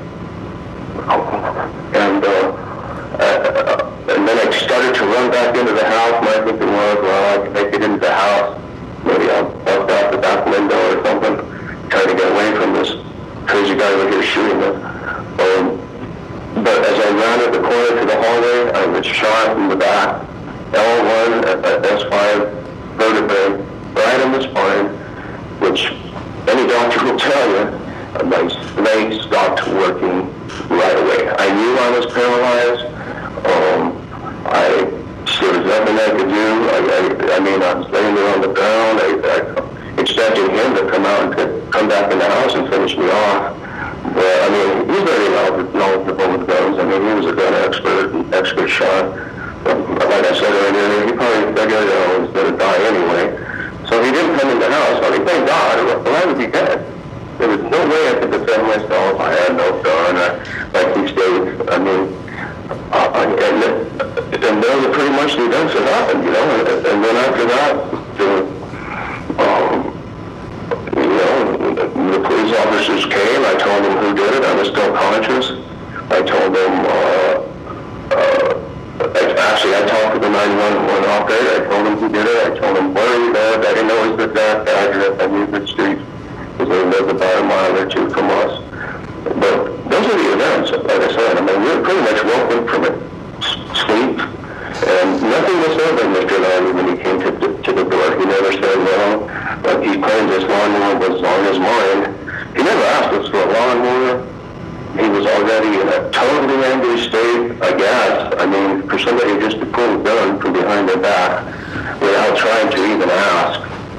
and uh, uh, and then I started to run back into the house. My thinking was, well, I can make it into the house. Maybe I'll bust out the back window or something, try to get away from this crazy guy over here shooting us. Um, But as I rounded the corner to the hallway, I was shot in the back, L one at S five vertebrae, right in the spine, which any doctor will tell you, my legs stopped working right away. I knew I was paralyzed. Um, I there was nothing I could do. I, I, I mean, I was laying there on the ground. I, I expected him to come out and to come back in the house and finish me off. Well, I mean, he's very knowledgeable with guns. I mean, he was a gun expert, an expert shot. But like I said earlier, he probably figured I was going to die anyway. So he didn't come in the house. I mean, thank God, or I would be dead. There was no way I could defend myself. I had no gun. I, like he stated, I mean, uh, and, and those are pretty much the events that happened, you know. And, and then after that, the, um, you know, the police officers came. I told them who did it. I was still conscious. I told them, uh, uh, actually, I talked to the nine one one operator. I told them who did it. I told them where he lived. I didn't know his exact address. I knew the street because they lived about a mile or two from us. But those are the events, like I said. I mean, we were pretty much woken from a sleep. And nothing was said by Mister Nardi when he came to the, to the door. He never said, well, like he claimed his lawnmower was on his mind. He never asked us for a lawnmower. He was already in a totally angry state, I guess. I mean, for somebody just to pull a gun from behind their back without trying to even ask,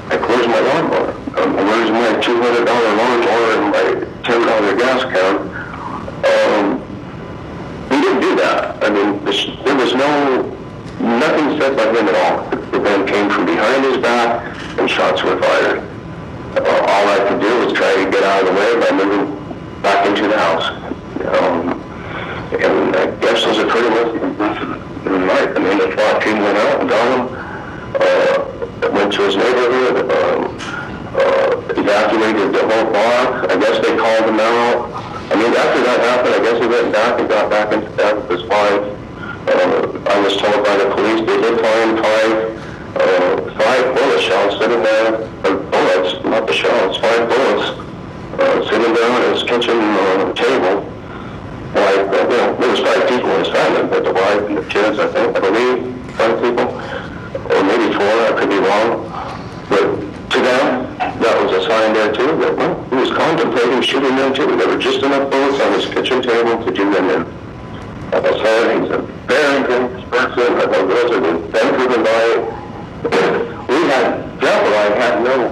I closed my lawnmower. Um, I'm losing my two hundred dollar lawnmower and my ten dollar gas account. Um, we didn't do that. I mean, this, there was no, nothing said by him at all. The man came from behind his back and shots were fired. Uh, all I could do was try to get out of the way by moving back into the house. Um, and I guess those are pretty much the night. I mean, the SWAT team went out and got him, uh, went to his neighborhood, um, uh, evacuated the whole block. I guess they called him out. I mean, after that happened, I guess he went back and got back into bed with his wife. Uh, I was told by the police they did find five, uh, five bullet shells sitting there, or bullets, not the shells, five bullets, uh, sitting there on his kitchen uh, table. Like, uh, you know, there was five people in his family, but the wife and the kids, I think, I believe, five people, or maybe four, I could be wrong. But to them, that was a sign there too, that well, he was contemplating shooting them too. There were just enough bullets on his kitchen table to do them in. Like I said, he's a very good person. I thought those are the Vancouver by. We had, Jeff and I had no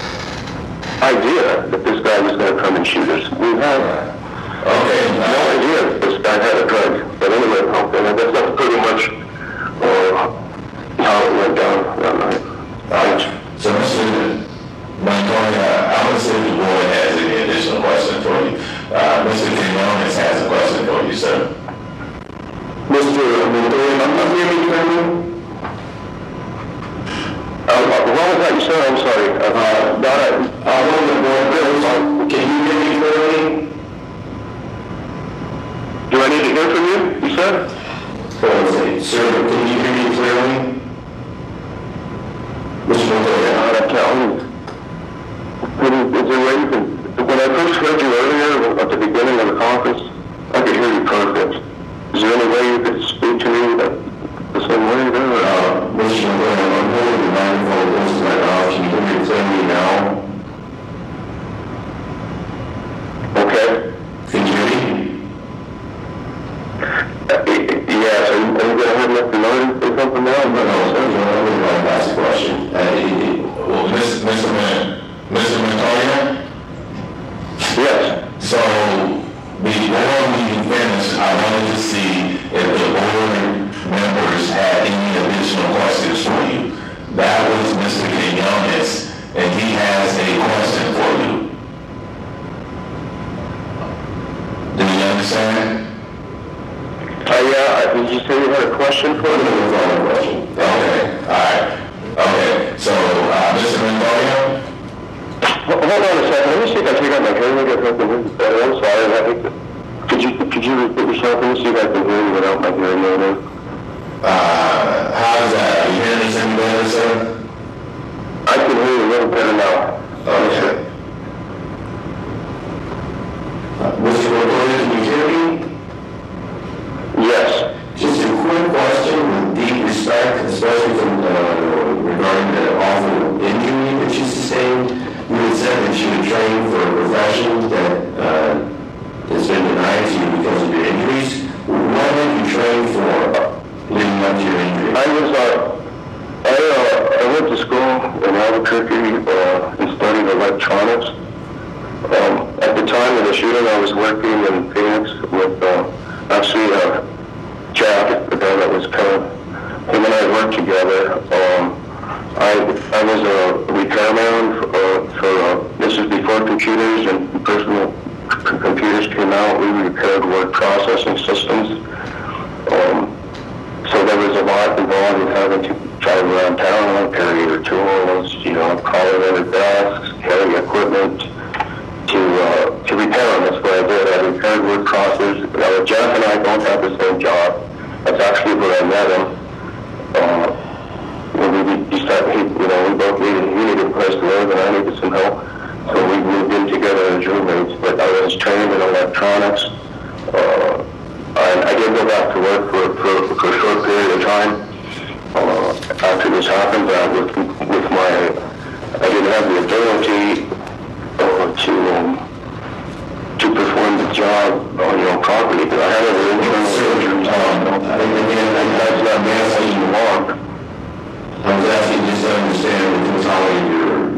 idea that this guy was going to come and shoot us. We had okay, no idea that this guy had a drug. But anyway, okay, I guess that's pretty much uh, how it went down that night.
Right. So, Mister Montoya, I would say the board has any additional question for you. Uh, Mister Quinones has a question for you, sir.
Mister Montoya, I'm not hearing you clearly. Uh, what was that you said? I'm sorry. Uh, not a, uh, one of the board bills. Can you hear me clearly? Do I need to hear from you, you said?
Oh, sir, can you hear me clearly? Mister Montoya,
I don't know. Is there a way you can, when I first heard you earlier at the beginning of the conference, I could hear you perfect. Is there any way you could speak to me that, the same way there?
Uh, Mister Montoya, I'm holding the microphone close to my mouth. Can you hear me clearly now? Okay. Can you hear me?
Uh, yes, are you, are you going to have Mister Martin say something now?
No, no, sir. You know, I'm going to ask a question. Uh, well, Mister Mister Mister Montoya?
Yes.
So, before we finish, I wanted to see if the board members had any additional questions for you. That was Mister Quinones, and he has a question for you. Do you understand?
Uh, yeah, did you say you had a question for me?
Okay, all right. Okay, so, uh, Mister Montoya?
Hold on a second. Let me see if I take out my hearing aid. I'm sorry. I think that, could you could you repeat yourself? Let me see if I can hear you without my hearing aid.
Uh, how is that? Are you hearing us any better, sir?
I can hear you a little better now.
Okay. Uh, Mister Montoya, can you hear me?
Yes.
Just a quick question with deep respect, especially from uh, regarding the awful injury that you sustained. You had said that you had trained for a profession that uh, has been denied to you because of your injuries. What did you train for leading up to your injury?
I was, uh, I, uh, I went to school in Albuquerque uh, and studied electronics. Um, at the time of the shooting, I was working in Phoenix with, uh, actually, uh, Jack, the guy that was killed. Him and I worked together. Um, I I was a repairman for, uh, for uh, this is before computers and personal c- computers came out. We repaired word processing systems. Um, so there was a lot involved in having to drive around town, carry your tools, you know, call in other desks, carry equipment to uh, to repair them. That's what I did. I repaired word processors. Now, Jeff and I both had the same job. That's actually where I met him. Uh, when we decided, you know, we both needed, he needed a place to live and I needed some help. So we moved in together as roommates. But I was trained in electronics. Uh, I, I did go back to work for, for, for a short period of time. Uh, after this happened, uh, with, with my, I didn't have the ability uh, to um, to perform the job on your property, because I had an internal surgery. Um, I think again, that's not managing you walk.
I was asking just to understand what you were telling your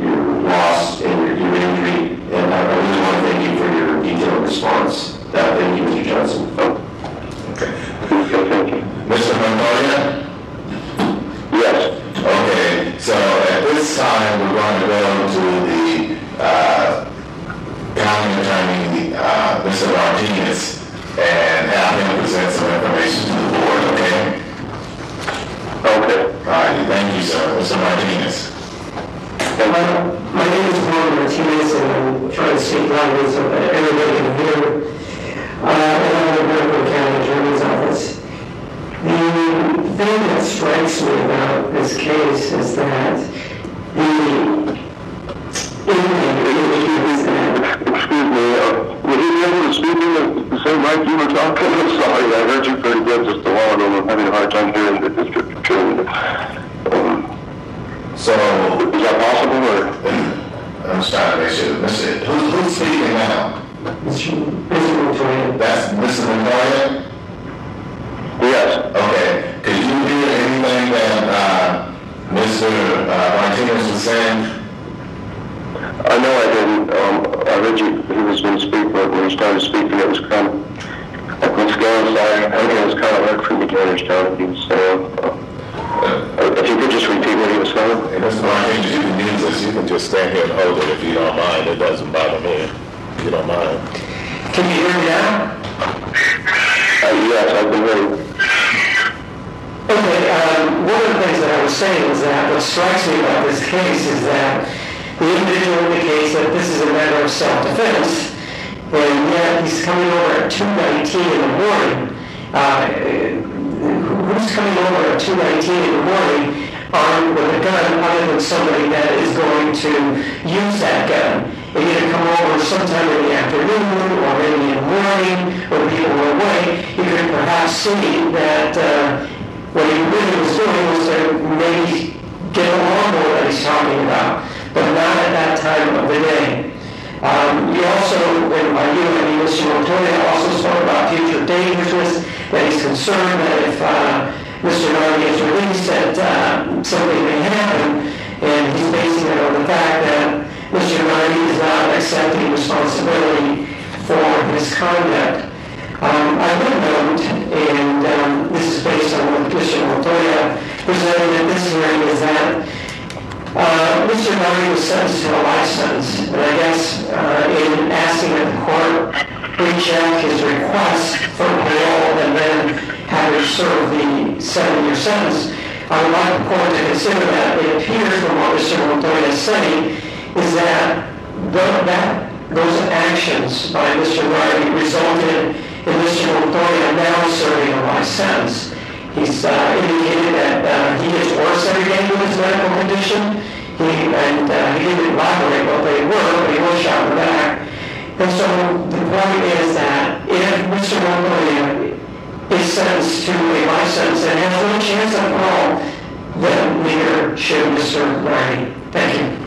uh, Mister Martinez and have him present some information to the board, okay?
Okay.
All right, thank you, sir. Mister Martinez.
My, my name is Juan Martinez, and I'm trying to speak loudly so that everybody can hear. Uh, and I'm the Maricopa County Attorney's Office. The thing that strikes me about this case is that the inmate is that.
Excuse me, uh, would he be able to speak in the, the same mic you were talking? I'm sorry, I heard you pretty good just a while ago. I'm having a hard time hearing the district attorney. Um,
So,
is that possible, or?
I'm just trying to make sure, Mister Who's, who's speaking now?
Mister Montoya.
That's Mister Montoya?
Yes.
Okay. Could you hear anything that uh, Mister Uh, Martinez was saying?
I know I didn't. Um, I heard you, he was going to speak, but when he started speaking, it was kind of, let's go, sorry. I think it was kind of hard for me to understand what he was saying. Uh, uh, if you could just repeat what he was saying.
Hey, Mister Martinez, you can use this. You can just stand here and hold it if you don't mind. It doesn't bother me if you don't mind.
Can you hear me now?
Uh, yes, I can hear you.
Okay, um, one of the things that I was saying is that what strikes me about this case is that the individual indicates that this is a matter of self-defense, and yet he's coming over at two nineteen in the morning. Uh, who's coming over at two nineteen in the morning armed with a gun other than somebody that is going to use that gun? They either come over sometime in the afternoon or maybe in the morning when people were away. You could perhaps see that uh, what he really was doing was to maybe get a lawnmower that he's talking about, but not at that time of the day. Um, you also, and by you, I mean Mister Montoya, also spoke about future dangerousness, that he's concerned that if uh, Mister Nardi is released, that uh, something may happen, and he's basing it on the fact that Mister Nardi is not accepting responsibility for his conduct. Um, I would note, and um, this is based on what Mister Montoya presented at this hearing, is that uh, Mister Nardi was sentenced to a life sentence, and I guess uh, in asking that the court recheck his request for parole and then have him serve the seven-year sentence, I would like the court to consider that. It appears from what Mister Montoya is saying is that, the, that those actions by Mister Nardi resulted in Mister Montoya now serving a life sentence. He's uh, indicated that uh, he gets worse every day with his medical condition. He, and uh, he didn't elaborate what they were, but he was shot in the back. And so the point is that if Mister Montoya is sentenced to a life sentence and has no chance of parole, then neither should Mister Nardi. Thank you.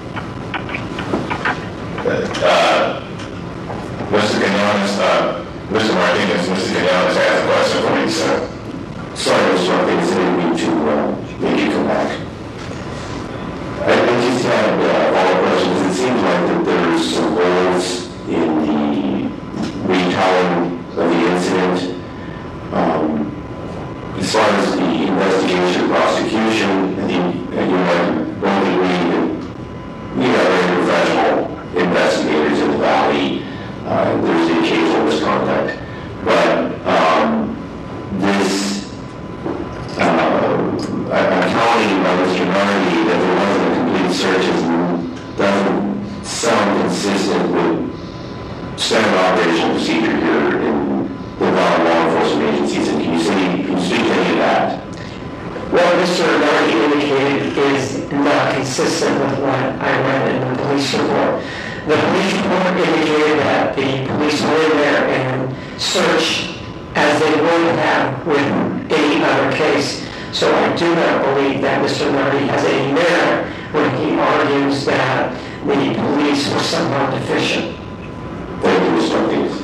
Uh, Mister Quinones, uh, Mister Martinez, Mister Quinones has a question for you, sir.
Sorry, Mister Martinez, I didn't mean to uh, make you come back. I, I just had uh, follow-up questions. It seems like that there's some holes in the retelling of the incident. Um, as far as the investigation, prosecution, I think uh, you might both agree that we have very professional investigators in the Valley. Uh, there's the occasional misconduct. But um, this uh, accounting by Mister Nardi that there wasn't a complete search doesn't sound consistent with standard operational procedure here in the Valley law enforcement agencies. And can you say, can you speak to any of that?
What Mister Nardi indicated is not consistent with what I read in the police report. The police report indicated that the police went in there and searched as they would have with any other case. So I do not believe that Mister Nardi has any merit when he argues that the police were somehow deficient.
Thank you, Mister Martinez.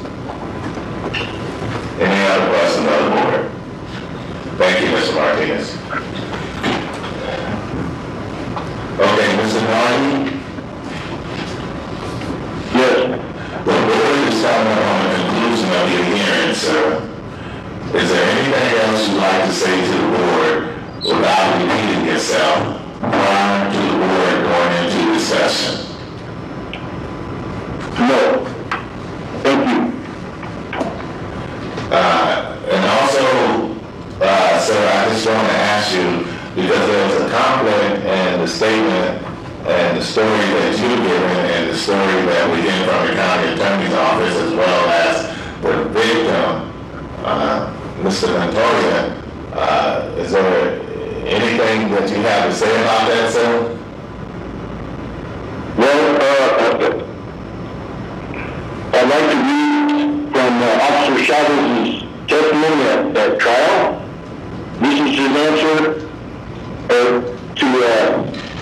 Any other questions on the board? Thank you, Mister Martinez. Okay, Mister Nardi?
Yes.
The board is coming up on the conclusion of your hearing, sir. Is there anything else you'd like to say to the board without repeating yourself prior to the board going into the session?
No.
story that you've given and the story that we get from the county attorney's office, as well as the victim, uh, Mister Montoya, uh, is there anything that you have to say about that, sir?
Well, uh, I'd like to read from uh, Officer Chavez's testimony at, at trial. This is his answer uh, to uh,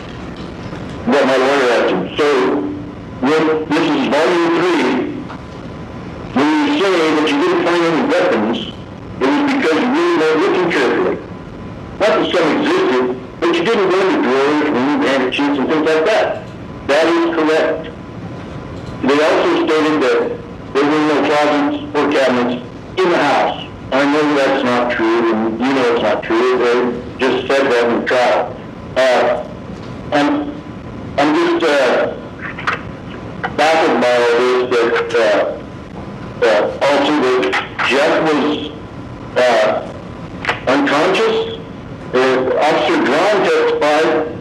what my lawyer asked him. So, when, this is volume three. When you say that you didn't find any weapons, it was because you really weren't looking carefully. Not that some existed, but you didn't go into drawers, remove handkerchiefs, and things like that. That is correct. They also stated that there were no closets or cabinets in the house. I know that's not true, and you know it's not true. They just said that in the trial. Uh, I'm, I'm just uh, baffled by all this, that uh, uh, also that Jeff was uh, unconscious. Uh, Officer Drawn testified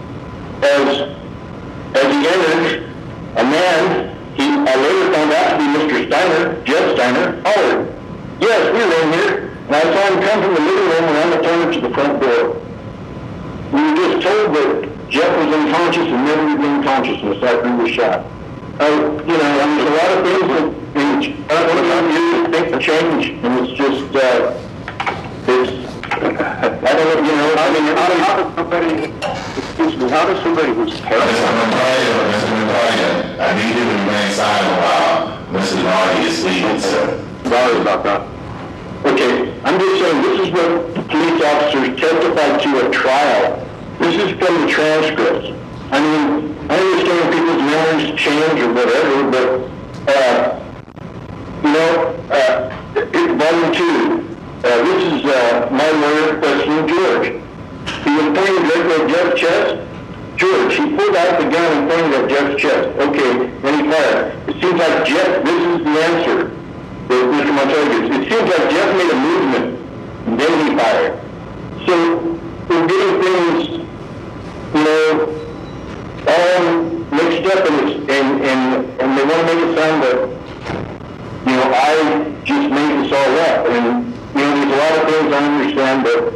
as, as he entered, a man, he, I later found out to be Mister Steiner, Jeff Steiner, hollered, "Yes, we were in here," and I saw him come from the living room and I returned to the front door. We were just told that Jeff was unconscious and never regained consciousness after he was shot. Uh, you know, I mean, there's a lot of things that, in, I don't know, you think to change, and it's just, uh, it's, I don't know, you know, I mean, how, how does somebody, excuse me, how does somebody who's
Mister Montoya, Mister Montoya, I need you to remain silent while Mister Nardi is speaking, sir.
Sorry about that. Okay, I'm just saying, this is what the police officers testified to at trial. This is from the transcripts. I mean, I understand people's memories change or whatever, but, uh, you know, uh, it, volume two, uh, this is uh, my lawyer questioning George. He was pointing directly at Jeff's chest. George, he pulled out the gun and pointed at Jeff's chest. Okay, then he fired. It seems like Jeff, this is the answer that Mister Montoya gives. It seems like Jeff made a movement, and then he fired. So, we're getting things, you know, all mixed up, and, it's, and, and, and they want to make it sound that, you know, I just made this all up. And, you know, there's a lot of things I understand, but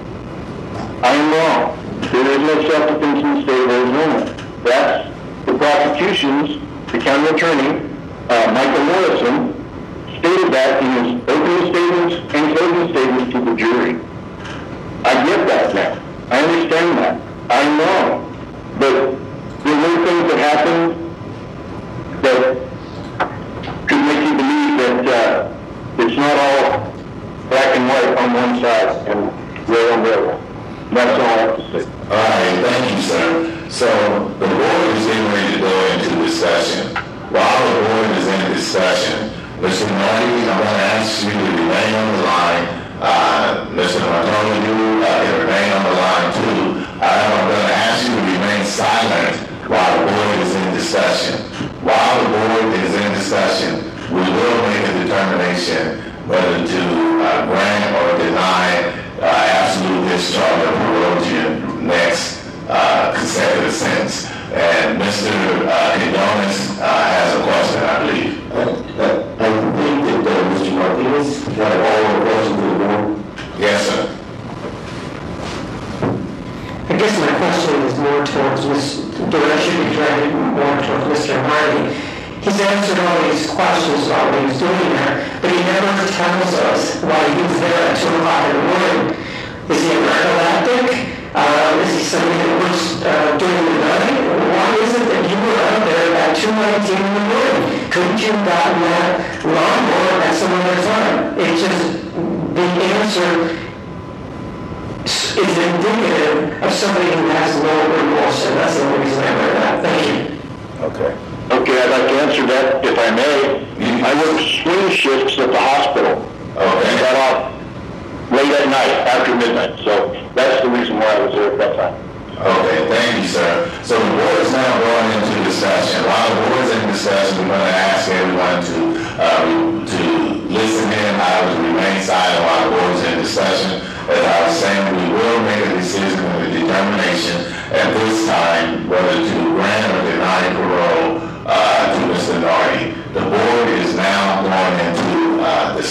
I am wrong. There is no self-defense in the state of Arizona. That's the prosecution's, the county attorney, uh, Michael Morrison, stated that in his opening statements and closing statements to the jury. I get that now. I understand that. I'm wrong. But there were things that happened that could make you believe that uh, it's not all black and white on one side and red on the other. That's all I have to say.
All right, thank you, sir. So the board is getting ready to go into discussion. While the board is in discussion, Mister Nardi, I'm going to ask you to remain on the line. Uh, Mister Montoya, you uh, can remain on the line too. Uh, I'm going to ask you to remain silent while the board is in discussion. While the board is in discussion, we will make a determination whether to uh, grant or deny uh, absolute discharge of Herodian next uh, consecutive sentence. And Mister Uh, Quinones uh, has a question, I believe.
I, I, I think that uh, Mister Martinez got all the questions to the board.
Yes, sir.
I guess my question is more towards this direction, be directed more towards Mister Hardy. He's answered all these questions while he was doing that, but he never tells us why he was there at two o'clock in the morning. Is he a narcoleptic? Uh, is he somebody that works uh, during the night? Why is it that you were out there at two nineteen in the morning? Couldn't you have gotten that lawnmower at some other time? It just, the answer is indicative of somebody who has low remorse, and that's the only reason I read that. Thank you.
Okay.
Okay, I'd like to answer that, if I may. I work swing shifts at the hospital.
Okay.
And got off late at night, after midnight. So that's the reason why I was there at that time.
Okay, thank you, sir. So the board is now going into discussion. While the board is in discussion, we're going to ask everyone to uh, to listen in. I will remain silent while the board is in discussion. As I was saying, we will make a decision and a determination at this time whether to grant or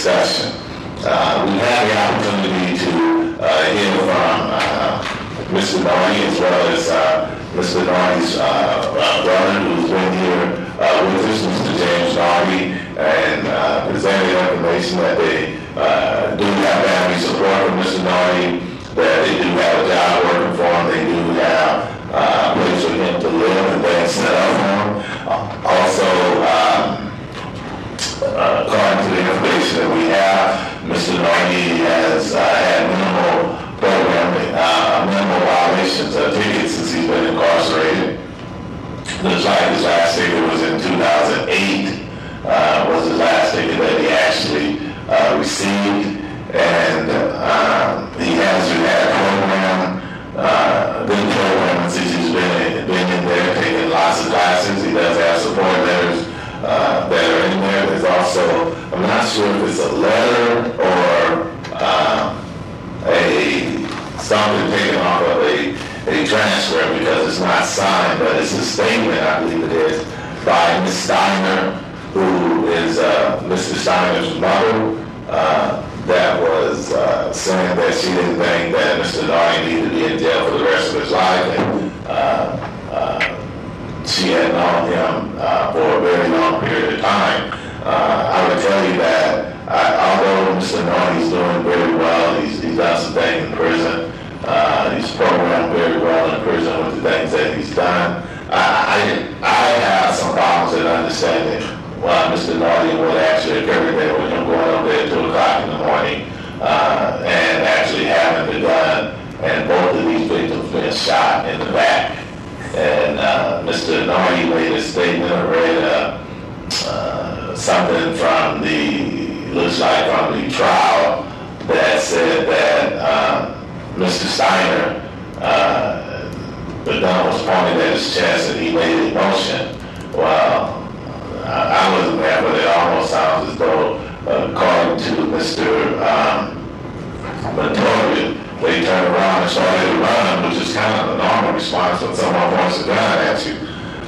discussion. Uh, we had the opportunity to uh, hear from uh, Mister Nardi as well as uh, Mister Nardi's uh, uh, brother, who's been here uh, with us, Mister James Nardi, and uh, presented information that they uh, do have family support from Mister Nardi, that they do have a job working for him, they do have uh, a place for him to live and things set up for him. Uh, also, um, uh, according to the information that we have, Mister Nardi has uh, had minimal programming, uh, minimal violations of tickets since he's been incarcerated. Looks like his last ticket was in two thousand eight, uh, was his last ticket that he actually uh, received. And um, he has had a program, uh, good program since he's been in, been in there, taking lots of classes. He does have support letters uh, that are in there. There's also, I'm not sure if it's a letter or um, a something taken off of a, a transcript because it's not signed, but it's a statement, I believe it is, by Miz Steiner, who is uh, Mister Steiner's mother. Uh, that was uh, saying that she didn't think that Mister Nardi needed to be in jail for the rest of his life, and uh, uh, she had known him uh, for a very long period of time. Uh, I would tell you that I, although Mister Nardi is doing very well, he's, he's done some things in prison, uh, he's programmed very well in prison with the things that he's done. I, I, I have some problems in understanding why Mister Nardi would actually occurred there with him going over there at two o'clock in the morning uh, and actually having the gun, and both of these victims being shot in the back. And uh, Mister Nardi made a statement, I read uh, uh, something from the, looks like from the trial, that said that uh, Mister Steiner, uh, the gun was pointed at his chest and he made a motion. Well, I wasn't there, but it almost sounds as though, uh, according to Mister Um, Montoya, they turned around and started to run, which is kind of the normal response when someone points a gun at you.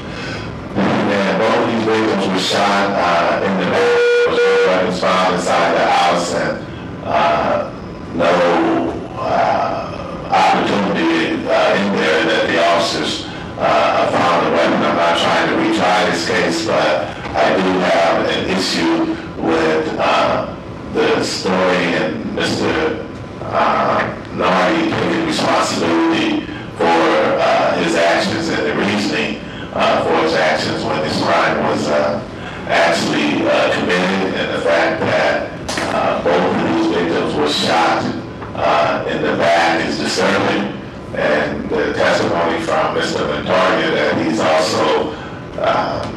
And both of these victims were shot uh, in the back, was weapons found inside the house, and uh, no uh, opportunity uh, in there that the officers uh, found a weapon. I'm not trying to retry this case, but I do have an issue with uh, the story and Mister Uh, Nardi taking responsibility for uh, his actions and the reasoning uh, for his actions when this crime was uh, actually uh, committed, and the fact that uh, both of these victims were shot uh, in the back is disturbing, and the testimony from Mister Montoya that he's also um,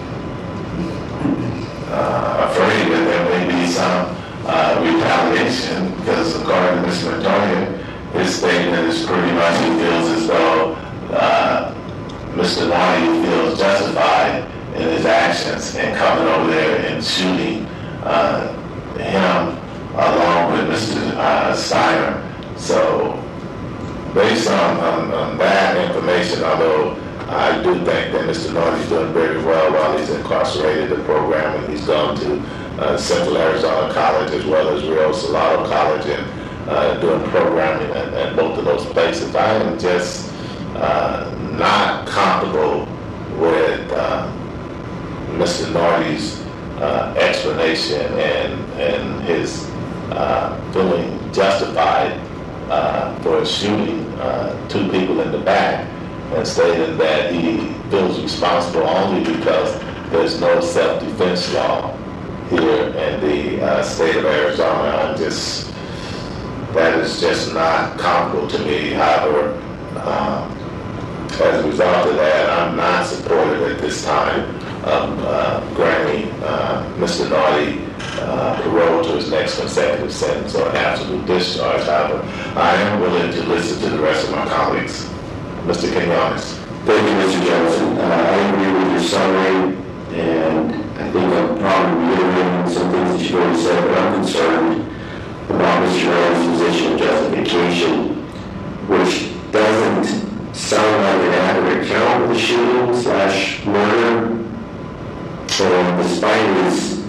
Uh, afraid that there may be some uh, retaliation, because according to Mister Montoya, his statement is pretty much he feels as though uh, Mister Nardi feels justified in his actions in coming over there and shooting uh, him along with Mister Uh, Steiner. So based on, on, on that information, although I do think that Mister Nardi is doing very well while he's incarcerated, the program, and he's gone to uh, Central Arizona College as well as Rio Salado College, and uh, doing programming at, at both of those places. I am just uh, not comfortable with uh, Mister Nardi's uh, explanation and, and his uh, feeling justified uh, for shooting uh, two people in the back, and stating that he feels responsible only because there's no self-defense law here in the uh, state of Arizona. I'm just, that is just not comparable to me. However, um, as a result of that, I'm not supportive at this time of uh, granting uh, Mister Nardi uh, parole to his next consecutive sentence or absolute discharge. However, I am willing to listen to the rest of my colleagues. Mister Quinones.
Thank you, Mister Johnson. Uh, I agree with your summary, and I think I'm probably reiterating some things that you've already said, but I'm concerned about Mister Rhodes' position of justification, which doesn't sound like an accurate account of the shooting slash murder. And despite his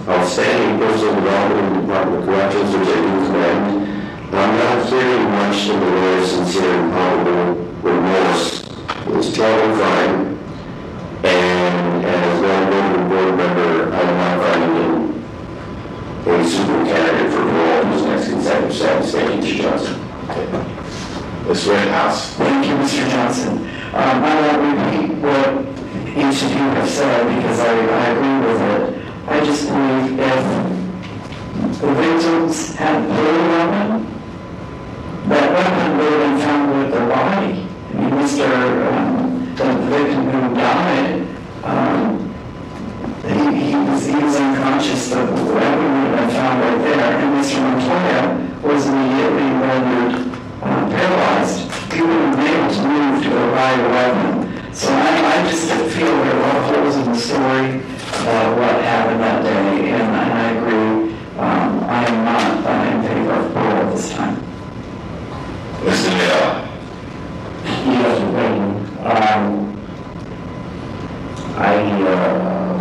outstanding personal development in the Department of Corrections, which I do commend. I'm not fearing much in the way of sincere and probable remorse. It's a terrible crime, and as one voting board member, I'm not finding him a suitable candidate for role in his next consecutive sentence. Thank you, Mister Johnson.
Miz Rittenhouse.
Thank you, Mister Johnson. Um, I won't repeat what each of you have said because I, I agree with it. I just believe if the victims had played a weapon, that weapon would have been found with their body. I mean, Mister Um, the victim who died, um, he, he, was, he was unconscious. The weapon would have been found right there. And Mister Montoya was immediately rendered uh, paralyzed. He wouldn't have been able to move to provide a weapon. So I, I just feel there are a lot of holes in the story about what happened that day, and, and I agree. Um, I am not uh, in favor of parole at this time.
Mister Neal.
Yes, Wayne. Um, I, uh,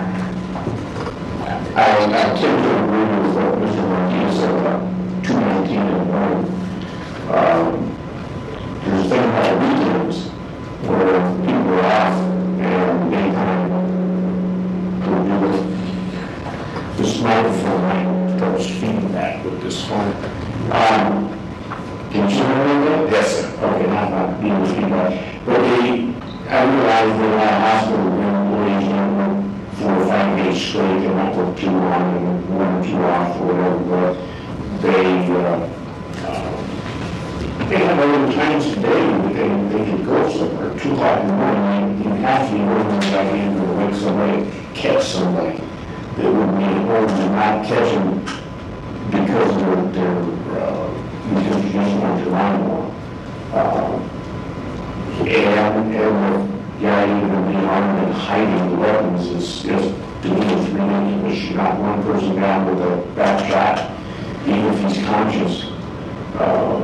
I, I tend to agree with what Mister Martinez said about two nineteen and one. Um, there's a thing about weekends where people are off and daytime will do it. This microphone might throw feedback with this phone. Um, can you hear me that?
Yes, sir.
Okay, not, not being feedback. But they, I realize that at a hospital, the employees don't work four or five days straight, they might work two on and one or two off or whatever, but they, uh, uh, they have other times today that they, they can go somewhere, two o'clock in the morning, you have to be working by the end of the week, somebody catch somebody that would be at home and not catch them because they're, they're, uh, because you just want to run more. Uh, and, and the guy even being armed and hiding the weapons is, is to me, it's ridiculous. You got one person down with a back shot, even if he's conscious. Uh,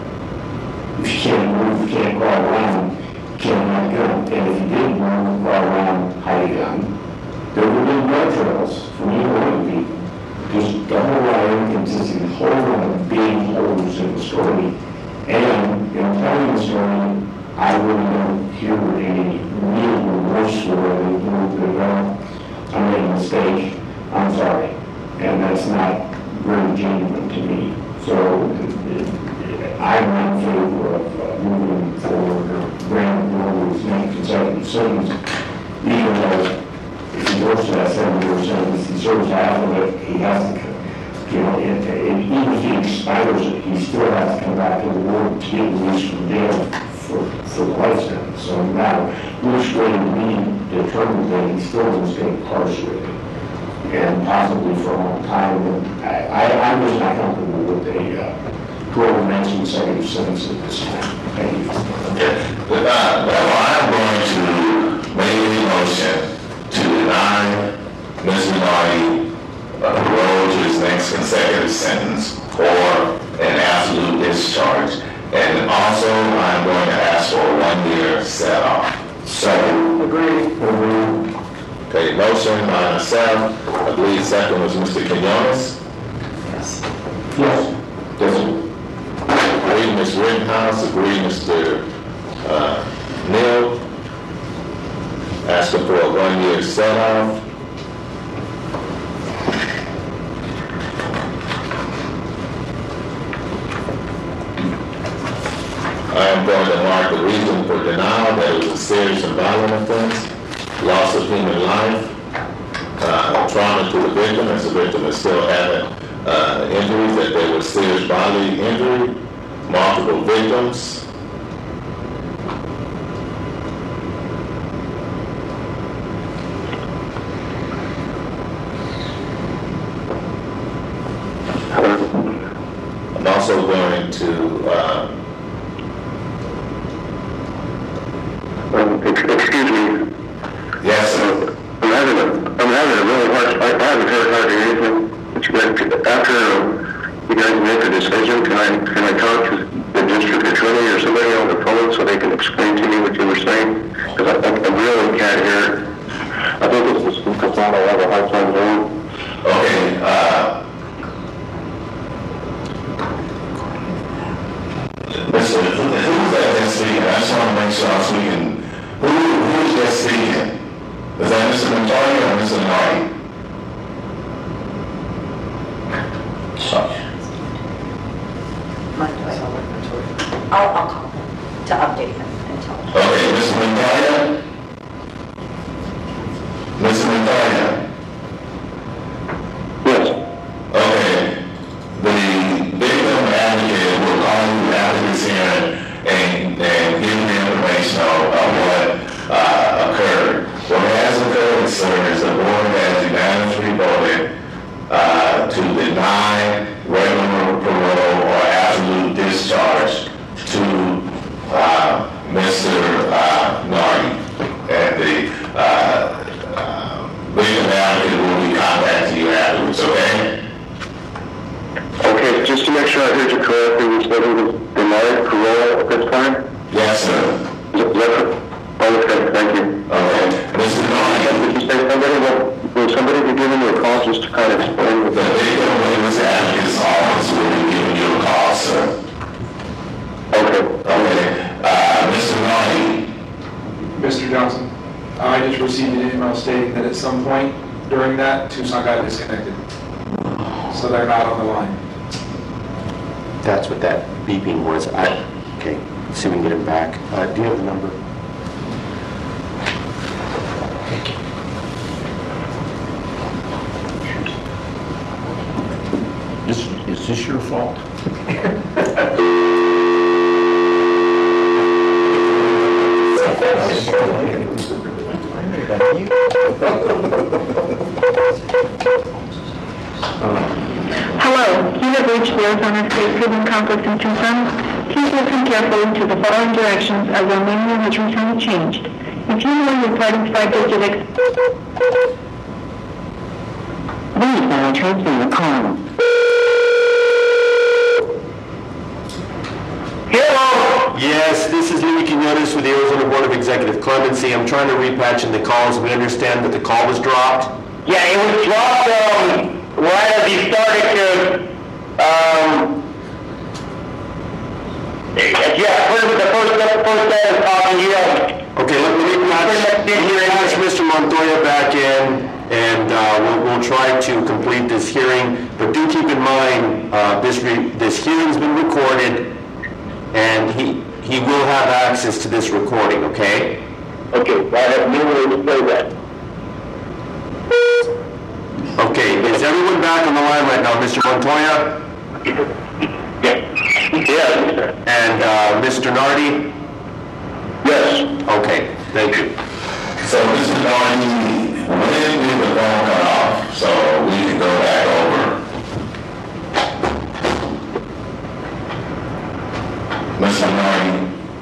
if you can't move, you can't crawl around, you can't have a gun. And if you did move, crawl around, hide a gun, there would have been blood trails from either one of the people. Just the whole lot of inconsistency, the whole lot of big holes in the story. And in telling the story, I really don't hear any real remorse for it. Well, I made a mistake, I'm sorry. And that's not really genuine to me. So it, it, I'm not in favor of uh, moving forward or granting Norwood's next consecutive sentence, even though if he goes to that seven-year sentence, he serves half of it, he has to, you know, and, and even if he expires it, he still has to come back to the world to get released from jail for, for the life sentence. So no matter which way we determine that he still is going to be incarcerated, and possibly for a long time. And I, I, I'm just not comfortable with a uh, twelve and nineteen consecutive sentence at this time. Thank you.
Okay. With that, I'm going to make a motion to deny Mister Marty uh, parole to his next consecutive sentence or an absolute discharge. And also, I'm going to ask for a one-year set-off.
Second.
Agree.
Agree.
Okay, motion by myself. I believe second was Mister Quinones.
Yes.
Yes. Yes.
Agree, Miz Rittenhouse. Agree, Mister Uh, Neal. Asking for a one-year set-off. I am going to mark the reason for denial that it was a serious and violent offense, loss of human life, uh, trauma to the victim, as the victim is still having uh, injuries, that there was serious bodily injury, multiple victims. I'm also going to uh,
Um, excuse me.
yes, sir.
I'm having a, I'm having a really hard, I haven't heard hardly anything. But after uh, you guys make a decision, can I, can I talk to the district attorney or somebody on the phone so they can explain to me what you were saying? Because I, I really can't hear. I think it's just because I have a hard time hearing.
Okay, uh, Mister Who, who's that that's speaking? I just want to make sure I'm speaking. Who, who's that speaking? Is that Mister Montoya or Mister Nardi?
I'll, I'll call him to update him and tell him.
Okay, Mister Montoya? Mister Montoya?
Yes.
Okay, the victim advocate will call you after this hearing and, and give you the information of, of what uh, occurred. What has occurred, sir, is the board has unanimously voted uh, to deny regular parole or absolute discharge to uh, Mister Uh, Nardi. And the uh, uh, victim advocate will be contacting you afterwards, okay?
Okay, just to make sure I heard you correctly, you said he was denied parole at this time?
Yes, sir.
Is it- is that- Oh, okay, thank you.
Okay, Mister Nardi,
Did you say somebody, will, will somebody be giving you a call just to kind of explain what
the
that?
victim witness advocate's office will be giving you a call, sir.
Okay.
Okay, uh, Mister Nardi,
Mister Johnson, I just received an email stating that at some point during that, Tucson got disconnected. So they're not on the line.
That's what that beeping was. I, okay, see if we can get him back. Uh, do you have the number? This, is this your fault?
Hello, you have reached the Arizona State Prison Complex in Tucson. Please listen carefully to the following directions as our menu has recently changed. If you know your party's five-digit ex... Please now transfer your call.
Hello?
Yes, this is Louis Quinones with the Arizona Board of Executive Clemency. I'm trying to repatch in the calls. We understand that the call was dropped.
Yeah, it was dropped, um, right as he started to, um, yeah, first, the first, the first guy was talking, yeah.
Okay, let me patch, let me patch Mister Montoya back in, and uh, we'll, we'll try to complete this hearing. But do keep in mind, uh, this re, this hearing's been recorded, and he he will have access to this recording. Okay.
Okay, I have no way to play that.
Okay, is everyone back on the line right now, Mister Montoya?
Yeah. Yes.
And uh, Mister Nardi?
Yes.
Okay, thank you.
so Mister Nardi, when did the phone cut off? So we can go back over. Mister Nardi?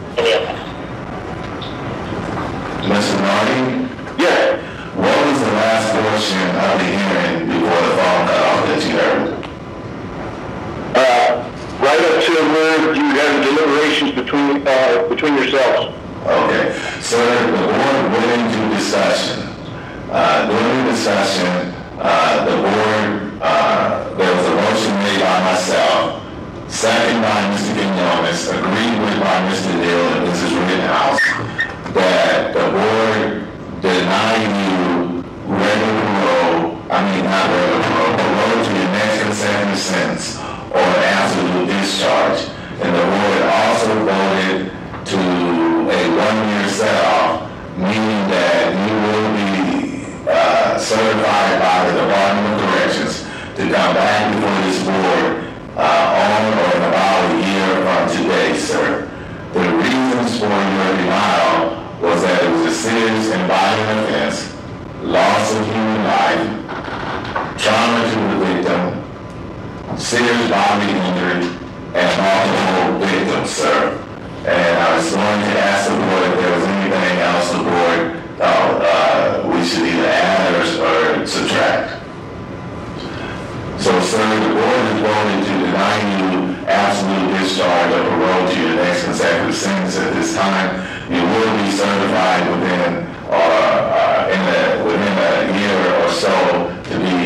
Mister Nardi?
Yes.
What was the last portion of the hearing before the phone cut off that you heard?
Uh, right up to where you have deliberations between, uh, between yourselves.
Okay, sir, the board went into discussion. Uh, during the discussion, uh, the board, uh, there was a motion made by myself, second by Mister Quinones, agreed with by Mister Dill and Missus Rittenhouse, that the board deny you regular parole, I mean not regular parole, parole to your next consecutive sentence or an absolute discharge. And the board also voted to a one-year set-off, meaning that you will be uh, certified by the Department of Corrections to come back before this board uh, on or in about a year from today, sir. The reasons for your denial was that it was a serious and violent offense, loss of human life, trauma to the victim, serious bodily injury, and multiple victims, sir. And I was going to ask the board if there was anything else the board thought uh, we should either add or, or subtract. So, sir, the board has voted to deny you absolute discharge or parole to your next consecutive sentence at this time. You will be certified within or uh, in a, within a year or so to be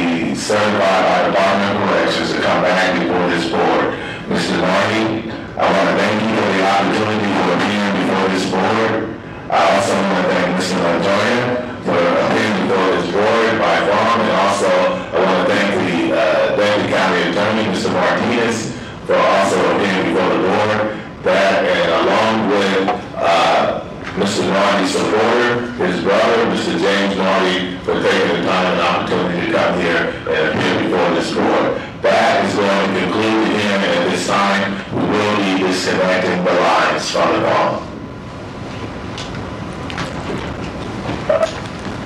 certified by Department of Corrections to come back before this board. Mister Nardi, I want to thank you for the opportunity for appearing before this board. I also want to thank Mister Lontoya for appearing before this board by phone, and also I want to thank the uh, Deputy County Attorney, Mister Martinez, for also appearing before the board. That, and along with uh, Mister Nardi's supporter, his brother, Mister James Nardi, for taking the time and opportunity to come here and appear before this board. That is going to conclude the hearing, and at this time, we will be disconnecting the lines from the phone.